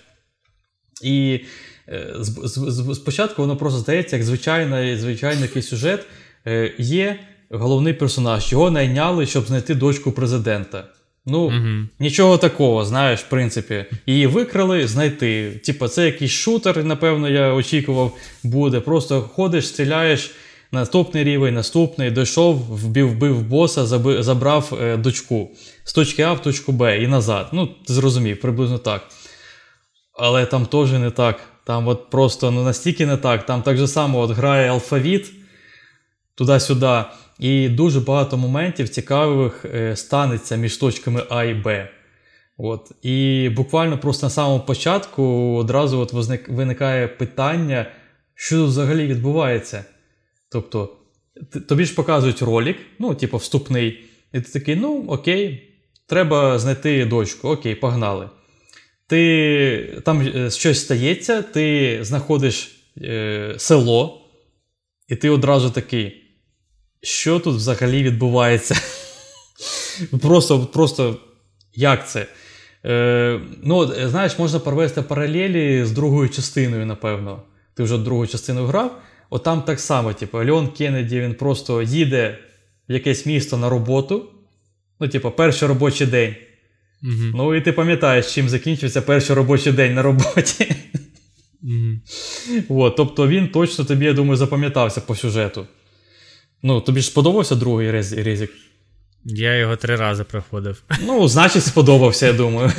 І е, з, з, з, спочатку воно просто здається, як звичайний, звичайний якийсь сюжет. Е, є головний персонаж, його найняли, щоб знайти дочку президента. Ну, угу. Нічого такого, знаєш, в принципі. Її викрали, знайти. Типа, це якийсь шутер, напевно, я очікував, буде. Просто ходиш, стріляєш, наступний рівень, наступний, дійшов, вбив, вбив боса, заби, забрав е, дочку. З точки А в точку Б і назад. Ну, ти зрозумів, приблизно так. Але там теж не так. Там от просто, ну, настільки не так. Там так же само от грає алфавіт, туди-сюди. І дуже багато моментів цікавих е, станеться між точками А і Б. От. І буквально просто на самому початку одразу от возник, виникає питання, що тут взагалі відбувається. Тобто, т- тобі ж показують ролик, ну, типу, вступний, і ти такий, ну, окей, треба знайти дочку, окей, погнали. Ти, там е, щось стається, ти знаходиш е, село, і ти одразу такий, що тут взагалі відбувається? Просто, просто, як це? Е, ну, знаєш, можна провести паралелі з другою частиною, напевно. Ти вже другу частину грав. От там так само, типу, Леон Кеннеді, він просто їде в якесь місто на роботу. Ну, типу, перший робочий день. Mm-hmm. Ну, і ти пам'ятаєш, чим закінчився перший робочий день на роботі. Mm-hmm. От, тобто він точно тобі, я думаю, запам'ятався по сюжету. Ну, тобі ж сподобався другий Резік? Я його три рази проходив. Ну, значить, сподобався, я думаю.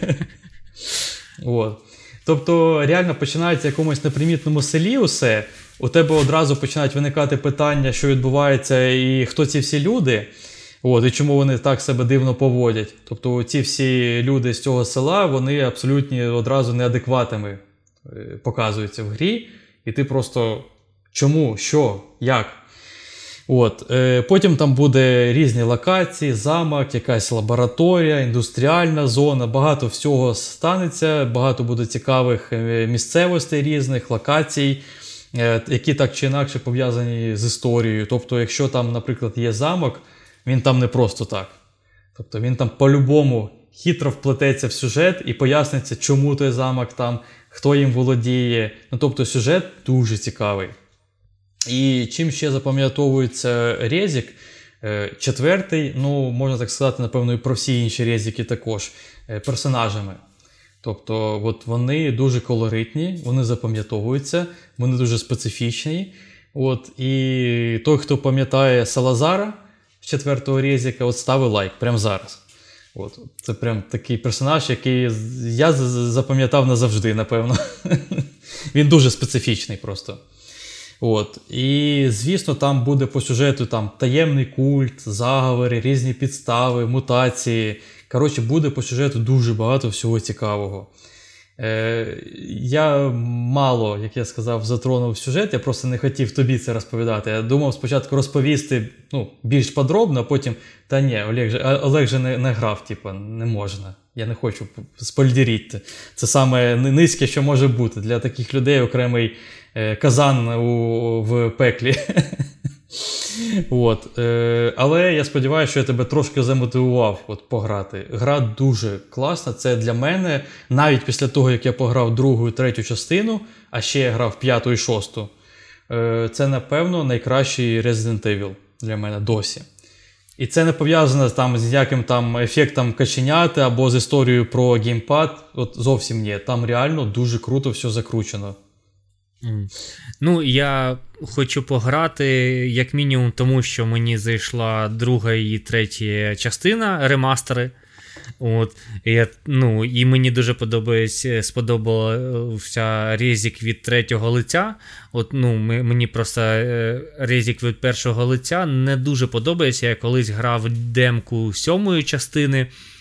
От. Тобто, реально починається в якомусь непримітному селі усе, у тебе одразу починають виникати питання, що відбувається і хто ці всі люди, от, і чому вони так себе дивно поводять. Тобто, ці всі люди з цього села, вони абсолютно одразу неадекватними показуються в грі, і ти просто чому, що, як? От, е, потім там буде різні локації, замок, якась лабораторія, індустріальна зона, багато всього станеться, багато буде цікавих місцевостей різних, локацій, е, які так чи інакше пов'язані з історією. Тобто, якщо там, наприклад, є замок, він там не просто так. Тобто він там по-любому хитро вплететься в сюжет і поясниться, чому той замок там, хто їм володіє. Ну, тобто сюжет дуже цікавий. І чим ще запам'ятовується Резік, четвертий, ну, можна так сказати, напевно, і про всі інші Резіки також, персонажами. Тобто, от вони дуже колоритні, вони запам'ятовуються, вони дуже специфічні. От, і той, хто пам'ятає Салазара з четвертого Резіка, от ставив лайк прямо зараз. От, це прям такий персонаж, який я запам'ятав назавжди, напевно. Він дуже специфічний просто. От. І, звісно, там буде по сюжету там, таємний культ, заговори, різні підстави, мутації. Коротше, буде по сюжету дуже багато всього цікавого. Е, я мало, як я сказав, затронув сюжет, я просто не хотів тобі це розповідати. Я думав спочатку розповісти ну, більш подробно, а потім, та ні, Олег же, Олег же не, не грав, типу, не можна. Я не хочу спойлерити. Це саме низьке, що може бути. Для таких людей окремий е, казан у, в пеклі. От. Е, але я сподіваюся, що я тебе трошки замотивував от, пограти. Гра дуже класна. Це для мене, навіть після того, як я пограв другу і третю частину, а ще я грав п'яту і шосту, е, це, напевно, найкращий Resident Evil для мене досі. І це не пов'язано там, з ніяким там ефектом каченяти або з історією про геймпад. От зовсім ні. Там реально дуже круто все закручено. Mm. Ну, я хочу пограти, як мінімум, тому що мені зайшла друга і третя частина, ремастери. От, і, ну, і мені дуже подобається, сподобався Резік від третього лиця. От, ну, мені просто Резік від першого лиця не дуже подобається. Я колись грав демку сьомої частини.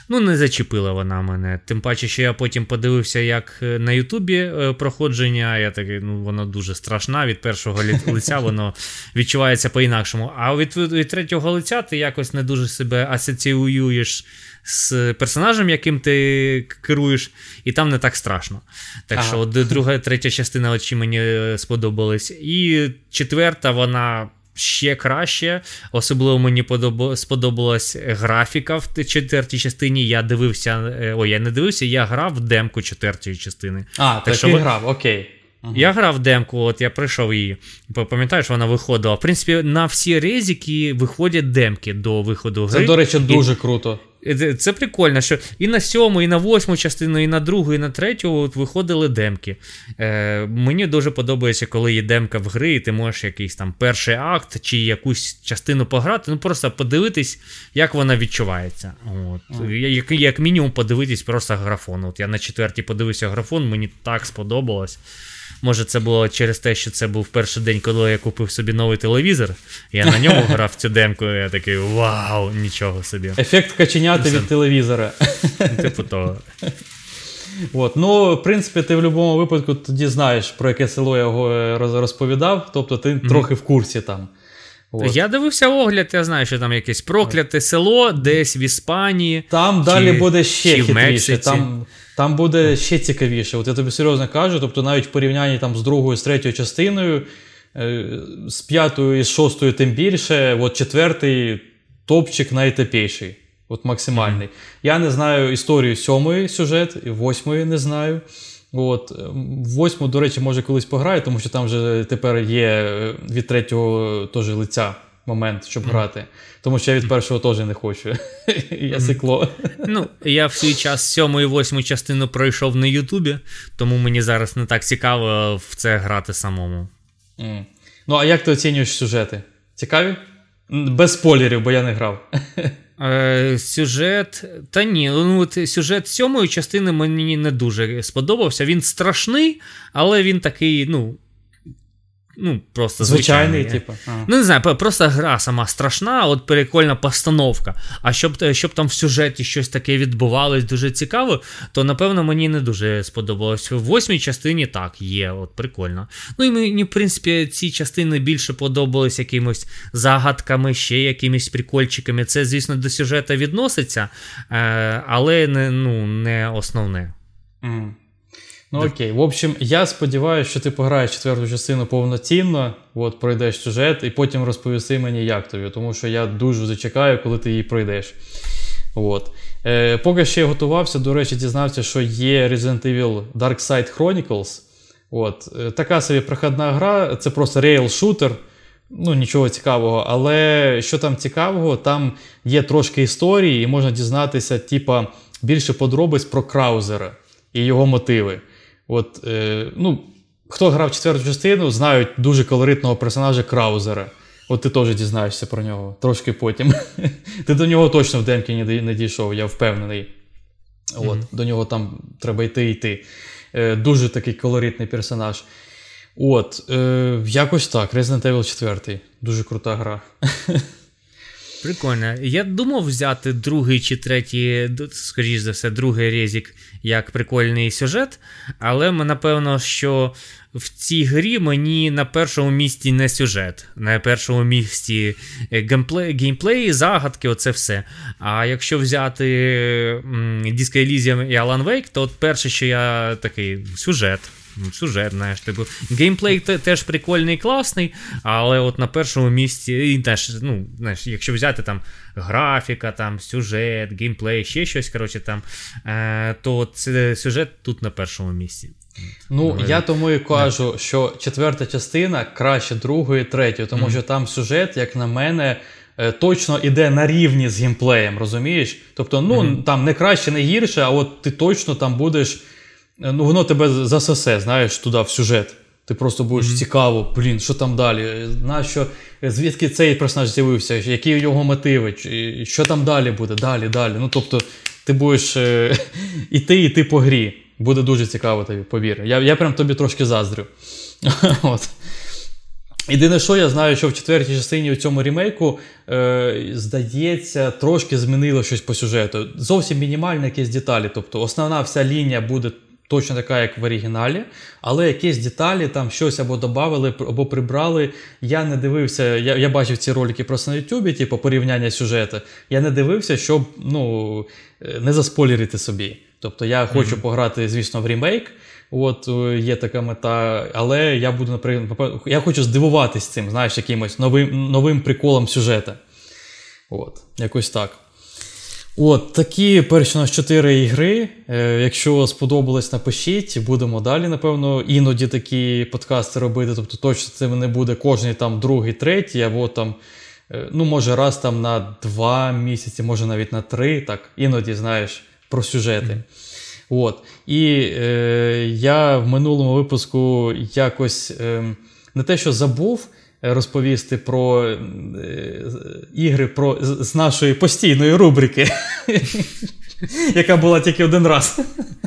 ну, не зачепила вона мене. Тим паче, що я потім подивився, як на Ютубі проходження, я такий, ну, воно дуже страшна, від першого лиця воно відчувається по-інакшому. А від, від третього лиця ти якось не дуже себе асоціюєш з персонажем, яким ти керуєш, і там не так страшно. Так ага. що от друга, третя частина очі мені сподобались. І четверта, вона ще краще. Особливо мені подоб... сподобалась графіка в четвертій частині. Я дивився, ой, я не дивився, я грав в демку четвертої частини. А, так, так що ти ви... грав, окей. Угу. Я грав в демку, от я пройшов її. Пам'ятаєш, вона виходила. В принципі, на всі резики виходять демки до виходу гри. Це, до речі, дуже і... круто. Це прикольно, що і на сьому, і на восьму частину, і на другу, і на третю от виходили демки. Е, мені дуже подобається, коли є демка в гри, і ти можеш якийсь там перший акт чи якусь частину пограти, ну просто подивитись, як вона відчувається. От. Mm. Як, як мінімум подивитись просто графон. От я на четвертій подивився графон, мені так сподобалось. Може, це було через те, що це був перший день, коли я купив собі новий телевізор. Я на ньому грав цю демку, і я такий, вау, нічого собі. Ефект каченяти від телевізора. Типу того. От. Ну, в принципі, ти в будь-якому випадку тоді знаєш, про яке село я розповідав, тобто ти mm-hmm. трохи в курсі там. От. Я дивився огляд, я знаю, що там якесь прокляте село, десь в Іспанії. Там чи, далі буде ще хитріше. Там, там буде ще цікавіше. От я тобі серйозно кажу, тобто навіть в порівнянні там з другою, з третьою частиною, з п'ятою і з шостою тим більше, от четвертий топчик найтопіший. От максимальний. Mm-hmm. Я не знаю історію сьомої сюжет, і восьмої не знаю. От, восьму, до речі, може колись пограю, тому що там вже тепер є від третього теж лиця момент, щоб mm. грати. Тому що я від першого теж не хочу. Я mm. сикло. Ну, я в свій час сьому і восьму частину пройшов на Ютубі, тому мені зараз не так цікаво в це грати самому. Mm. Ну, а як ти оцінюєш сюжети? Цікаві? Без спойлерів, бо я не грав. Е, сюжет, та ні, ну от сюжет сьомої частини мені не дуже сподобався. Він страшний, але він такий, ну, ну просто звичайний. Звичайний, типу. Ну, не знаю, просто гра сама страшна, от прикольна постановка. А щоб, щоб там в сюжеті щось таке відбувалось дуже цікаво, то, напевно, мені не дуже сподобалось. В восьмій частині так, є, от прикольно. Ну, і мені, в принципі, ці частини більше подобались якимось загадками, ще якимись прикольчиками. Це, звісно, до сюжету відноситься, але не, ну, не основне. Mm. Ну окей, в общем, я сподіваюся, що ти пограєш четверту частину повноцінно, от, пройдеш сюжет, і потім розповіси мені, як тобі, тому що я дуже зачекаю, коли ти її пройдеш. От. Е, поки ще готувався, до речі, дізнався, що є Resident Evil Dark Side Chronicles. От. Е, така собі проходна гра, це просто рейл-шутер, ну нічого цікавого, але що там цікавого, там є трошки історії, і можна дізнатися, типа, більше подробиць про Краузера і його мотиви. От, е, ну, хто грав четверту частину, знають дуже колоритного персонажа Краузера. От ти теж дізнаєшся про нього, трошки потім. Ти до нього точно в демки не, не дійшов, я впевнений. От, mm-hmm. До нього там треба йти і йти. Е, дуже такий колоритний персонаж. От, е, якось так, Resident Evil четвертий. Дуже крута гра. Прикольно. Я думав взяти другий чи третій, скоріш за все, другий резик як прикольний сюжет, але напевно, що в цій грі мені на першому місці не сюжет. На першому місці геймплей, геймплей загадки, оце все. А якщо взяти Disco Elysium і Alan Wake, то от перше, що я такий, сюжет. Сюжет, знаєш, типу. Геймплей теж прикольний і класний, але от на першому місці, і теж, ну, знаєш, якщо взяти там графіка, там, сюжет, геймплей, ще щось, коротше, там, е, то це сюжет тут на першому місці. Ну, ну я тому і кажу, що четверта частина краще другої, третьої, тому mm-hmm. що там сюжет, як на мене, точно іде на рівні з геймплеєм, розумієш? Тобто, ну, mm-hmm. там не краще, не гірше, а от ти точно там будеш, ну, воно тебе засосе, знаєш, туди, в сюжет. Ти просто будеш mm-hmm. цікаво, блін, що там далі, нащо, звідки цей персонаж з'явився, які його мотиви, що там далі буде, далі, далі. Ну, тобто, ти будеш е- іти, іти по грі. Буде дуже цікаво тобі, повір. Я, я прям тобі трошки заздрю. От. Єдине, що я знаю, що в четвертій частині у цьому ремейку, е, здається, трошки змінило щось по сюжету. Зовсім мінімальні якісь деталі. Тобто основна вся лінія буде точно така, як в оригіналі, але якісь деталі, там щось або додали, або прибрали. Я не дивився, я, я бачив ці ролики просто на Ютубі, типу порівняння сюжету. Я не дивився, щоб ну, не заспойлерити собі. Тобто я хочу mm-hmm. пограти, звісно, в ремейк. От є така мета, але я буду, наприклад, я хочу здивуватись цим, знаєш, якимось новим, новим приколом сюжету. От, якось так. От, такі перші у нас чотири ігри. Е, якщо сподобалось, напишіть. Будемо далі, напевно, іноді такі подкасти робити. Тобто точно це не буде кожний там другий, третій, або там, е, ну, може, раз там на два місяці, може навіть на три, так, іноді, знаєш, про сюжети. Mm. От. І е, я в минулому випуску якось е, не те, що забув розповісти про е, ігри про, з, з нашої постійної рубрики, яка була тільки один раз.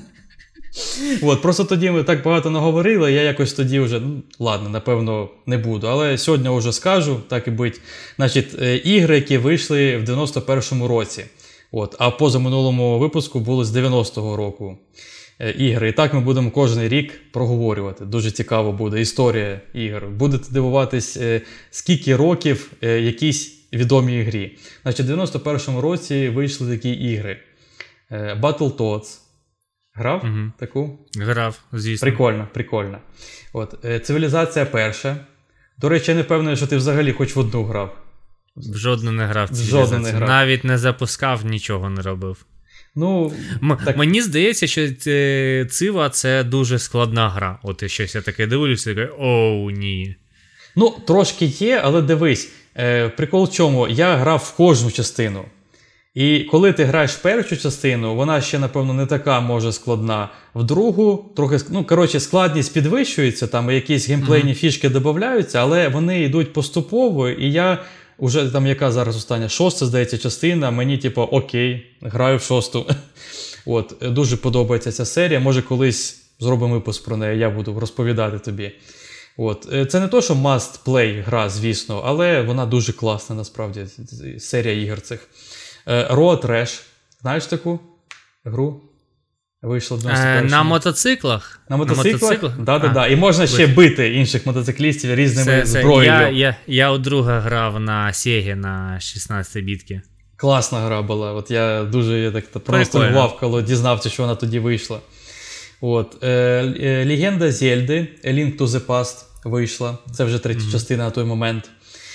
От, просто тоді ми так багато наговорили, я якось тоді вже, ну, ладно, напевно, не буду. Але сьогодні вже скажу, так і бить. Значить, е, ігри, які вийшли в дев'яносто першому році. От, а позаминулому випуску були з дев'яностого року е, ігри. І так ми будемо кожен рік проговорювати. Дуже цікаво буде історія ігор. Будете дивуватись, е, скільки років е, якійсь відомій ігрі. Значить, в дев'яносто першому році вийшли такі ігри. Е, Battletoads. Грав угу. таку? Грав, звісно. Прикольно, прикольно. От, е, Цивілізація перша. До речі, я не впевнений, що ти взагалі хоч в одну грав. Жодно не грав цивілізацію. Не грав. Навіть не запускав, нічого не робив. Ну, М- так... Мені здається, що Цива – це дуже складна гра. От щось я таке дивлюся і кажу, оу, ні. Ну, трошки є, але дивись, е, прикол в чому? Я грав в кожну частину. І коли ти граєш першу частину, вона ще, напевно, не така, може, складна. В другу, трохи, ну, коротше, складність підвищується, там якісь геймплейні mm-hmm. фішки додаються, але вони йдуть поступово, і я уже, там, яка зараз остання, шоста, здається, частина, мені, типу, окей, граю в шосту. От, дуже подобається ця серія, може, колись зробимо випуск про неї, я буду розповідати тобі. От, це не то, що must play гра, звісно, але вона дуже класна, насправді, серія ігор цих. Road Rash. Знаєш таку гру? Вийшла в дев'яносто першому. На мотоциклах? На мотоциклах? На мотоциклах? Да, да, да. І можна ще бити інших мотоциклістів різними це, це, зброєю. Я, я, я у друга грав на Sega на шістнадцятибітки. Класна гра була. От я дуже я так проностальгував, коли дізнався, що вона тоді вийшла. От. Е, е, Легенда Зельди, A Link to the Past вийшла. Це вже третя mm-hmm. частина на той момент.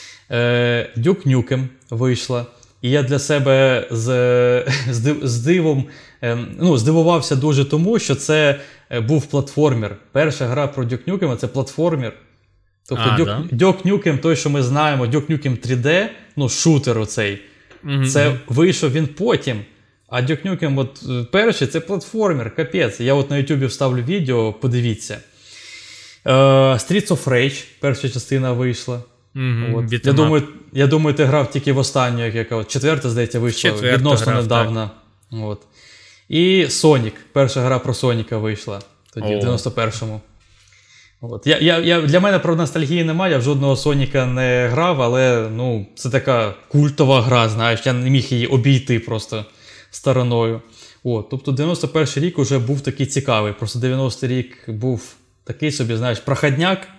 Е, Duke Nukem вийшла. І я для себе з, з, з дивом, ну, здивувався дуже тому, що це був платформер. Перша гра про Duke Nukem – це платформер. Тобто а, Duke, да? Duke Nukem, той, що ми знаємо, Duke Nukem три де, ну, шутер оцей, mm-hmm. це вийшов він потім. А Duke Nukem от, перший – це платформер, капець. Я от на Ютубі вставлю відео, подивіться. Uh, Streets of Rage, перша частина вийшла. Mm-hmm. От. Я, думаю, я думаю, ти грав тільки в останню, яка от, четверта, здається, вийшла Четверта відносно грав, недавно. От. І Sonic, перша гра про Соніка вийшла тоді, oh. в дев'яносто першому. От. Я, я, я, для мене про ностальгії немає, я в жодного Соніка не грав, але ну, це така культова гра, знаєш, я не міг її обійти просто стороною. От. Тобто дев'яносто перший рік вже був такий цікавий, просто дев'яностий рік був такий собі, знаєш, проходняк.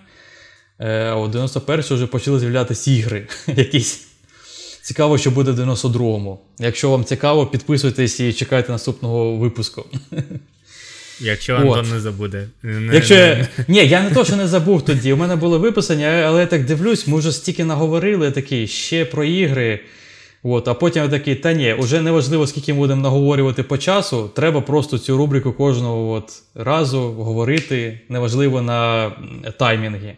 А у дев'яносто першому вже почали з'являтися ігри якісь. Цікаво, що буде в дев'яносто другому. Якщо вам цікаво, підписуйтесь і чекайте наступного випуску. Якщо Антон От. не забуде. Не, Якщо... не... Ні, я не то, що не забув тоді. У мене були виписані, але я так дивлюсь, ми вже стільки наговорили, такий, ще про ігри. От, а потім я такий, та ні, вже не важливо, скільки ми будемо наговорювати по часу, треба просто цю рубрику кожного от разу говорити, неважливо на таймінги.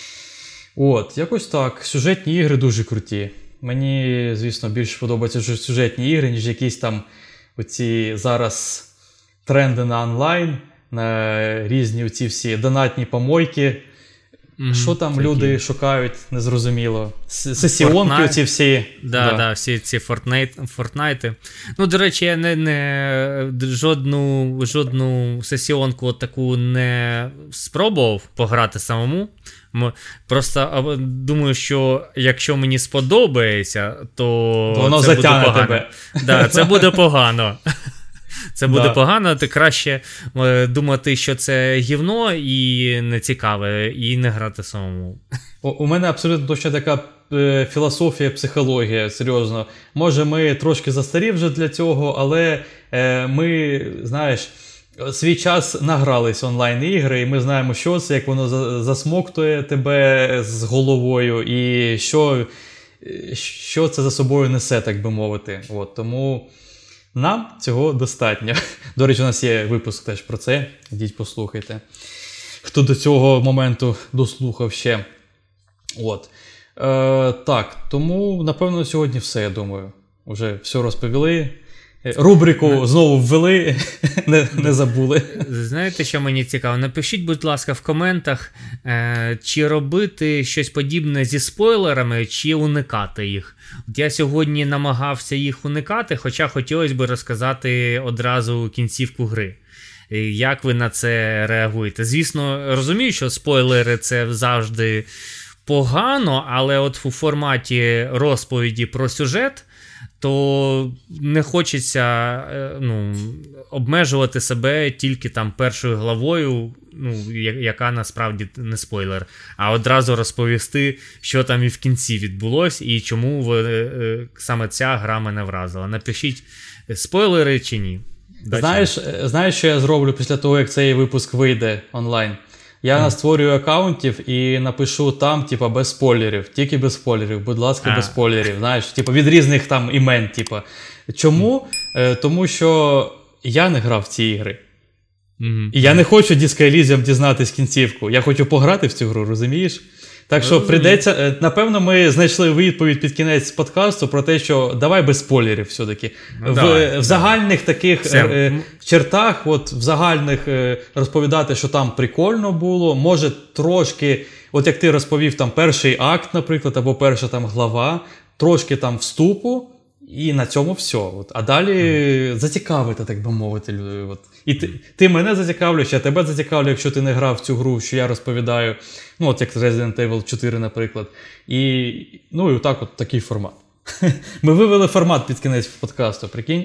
От, якось так. Сюжетні ігри дуже круті. Мені, звісно, більше подобаються сюжетні ігри, ніж якісь там оці зараз тренди на онлайн, на різні оці всі донатні помойки. Мгм, Що там такі. люди шукають, незрозуміло. С- Сесіонки Fortnite. оці всі. Да, да. Да, всі ці Fortnite, Fortnite. Ну, до речі, я не, не жодну, жодну сесіонку от таку не спробував пограти самому. М- Просто а, думаю, що якщо мені сподобається, то Воно це буде затягне погано. тебе. Да, це буде погано. Це буде Да. погано, ти краще е, думати, що це гівно і не цікаве, і не грати самому. У, у мене абсолютно точно така е, філософія, психологія, серйозно. Може, ми трошки застарі вже для цього, але е, ми, знаєш, свій час награлись онлайн-ігри, і ми знаємо, що це, як воно за- засмоктує тебе з головою, і що, е, що це за собою несе, так би мовити. От, тому нам цього достатньо. До речі, у нас є випуск теж про це. Йдіть послухайте. Хто до цього моменту дослухав ще. От. Е, так, тому, напевно, сьогодні все, я думаю. Уже все розповіли. Е, Рубрику знову ввели, не, не забули. Знаєте, що мені цікаво? Напишіть, будь ласка, в коментах, е, чи робити щось подібне зі спойлерами, чи уникати їх. От я сьогодні намагався їх уникати, хоча хотілося б розказати одразу кінцівку гри. Е, Як ви на це реагуєте? Звісно, розумію, що спойлери це завжди погано, але от у форматі розповіді про сюжет то не хочеться е, ну, обмежувати себе тільки там першою главою, ну, я- яка насправді не спойлер, а одразу розповісти, що там і в кінці відбулось, і чому ви, е, саме ця гра мене вразила. Напишіть, спойлери чи ні. До Знаєш, е, знаєш, що я зроблю після того, як цей випуск вийде онлайн? Я настворюю акаунтів і напишу там, типа, без спойлерів, тільки без спойлерів, будь ласка, А. без спойлерів, знаєш, типа, від різних там імен, типа. Чому? Е, тому що я не грав в ці ігри. Мгм. І я не хочу Disco Elysium дізнатись кінцівку. Я хочу пограти в цю гру, розумієш? Так що Розумію. прийдеться. е, Напевно, ми знайшли відповідь під кінець подкасту про те, що давай без спойлерів все-таки. Ну, в, давай, в загальних таких Все. е, е, чертах, от в загальних е, розповідати, що там прикольно було. Може трошки, от як ти розповів, там перший акт, наприклад, або перша там глава, трошки там вступу. І на цьому все. От. А далі mm. зацікавити, так би мовити. лю- От. І ти, ти мене зацікавлюєш, я тебе зацікавлю, якщо ти не грав в цю гру, що я розповідаю. Ну, от як Resident Evil чотири, наприклад. І, ну, і отак от такий формат. Ми вивели формат під кінець подкасту, прикинь.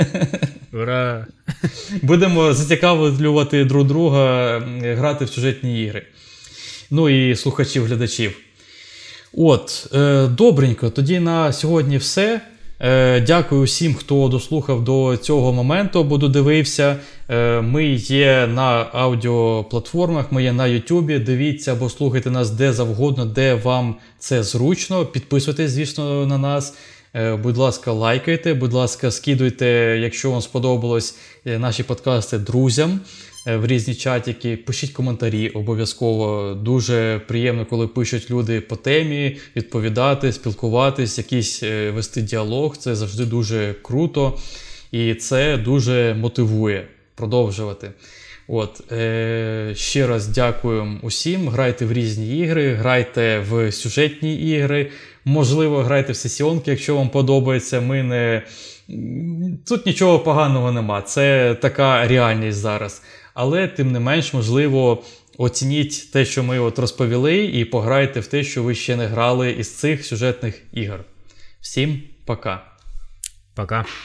Ура! Будемо зацікавлювати друг друга, м, грати в сюжетні ігри. Ну і слухачів-глядачів. От, е, добренько, тоді на сьогодні все. Е, дякую всім, хто дослухав до цього моменту, або додивився. Е, ми є на аудіоплатформах, ми є на Ютубі. Дивіться або слухайте нас де завгодно, де вам це зручно. Підписуйтесь, звісно, на нас. Е, будь ласка, лайкайте, будь ласка, скидуйте, якщо вам сподобалось, е, наші подкасти друзям е, в різні чатики. Пишіть коментарі обов'язково. Дуже приємно, коли пишуть люди по темі, відповідати, спілкуватись, якийсь е, вести діалог. Це завжди дуже круто і це дуже мотивує продовжувати. От, е, ще раз дякую усім. Грайте в різні ігри, грайте в сюжетні ігри. Можливо, грайте в сесіонки, якщо вам подобається. Ми не... Тут нічого поганого нема. Це така реальність зараз. Але, тим не менш, можливо, оцініть те, що ми от розповіли, і пограйте в те, що ви ще не грали із цих сюжетних ігор. Всім пока! Пока.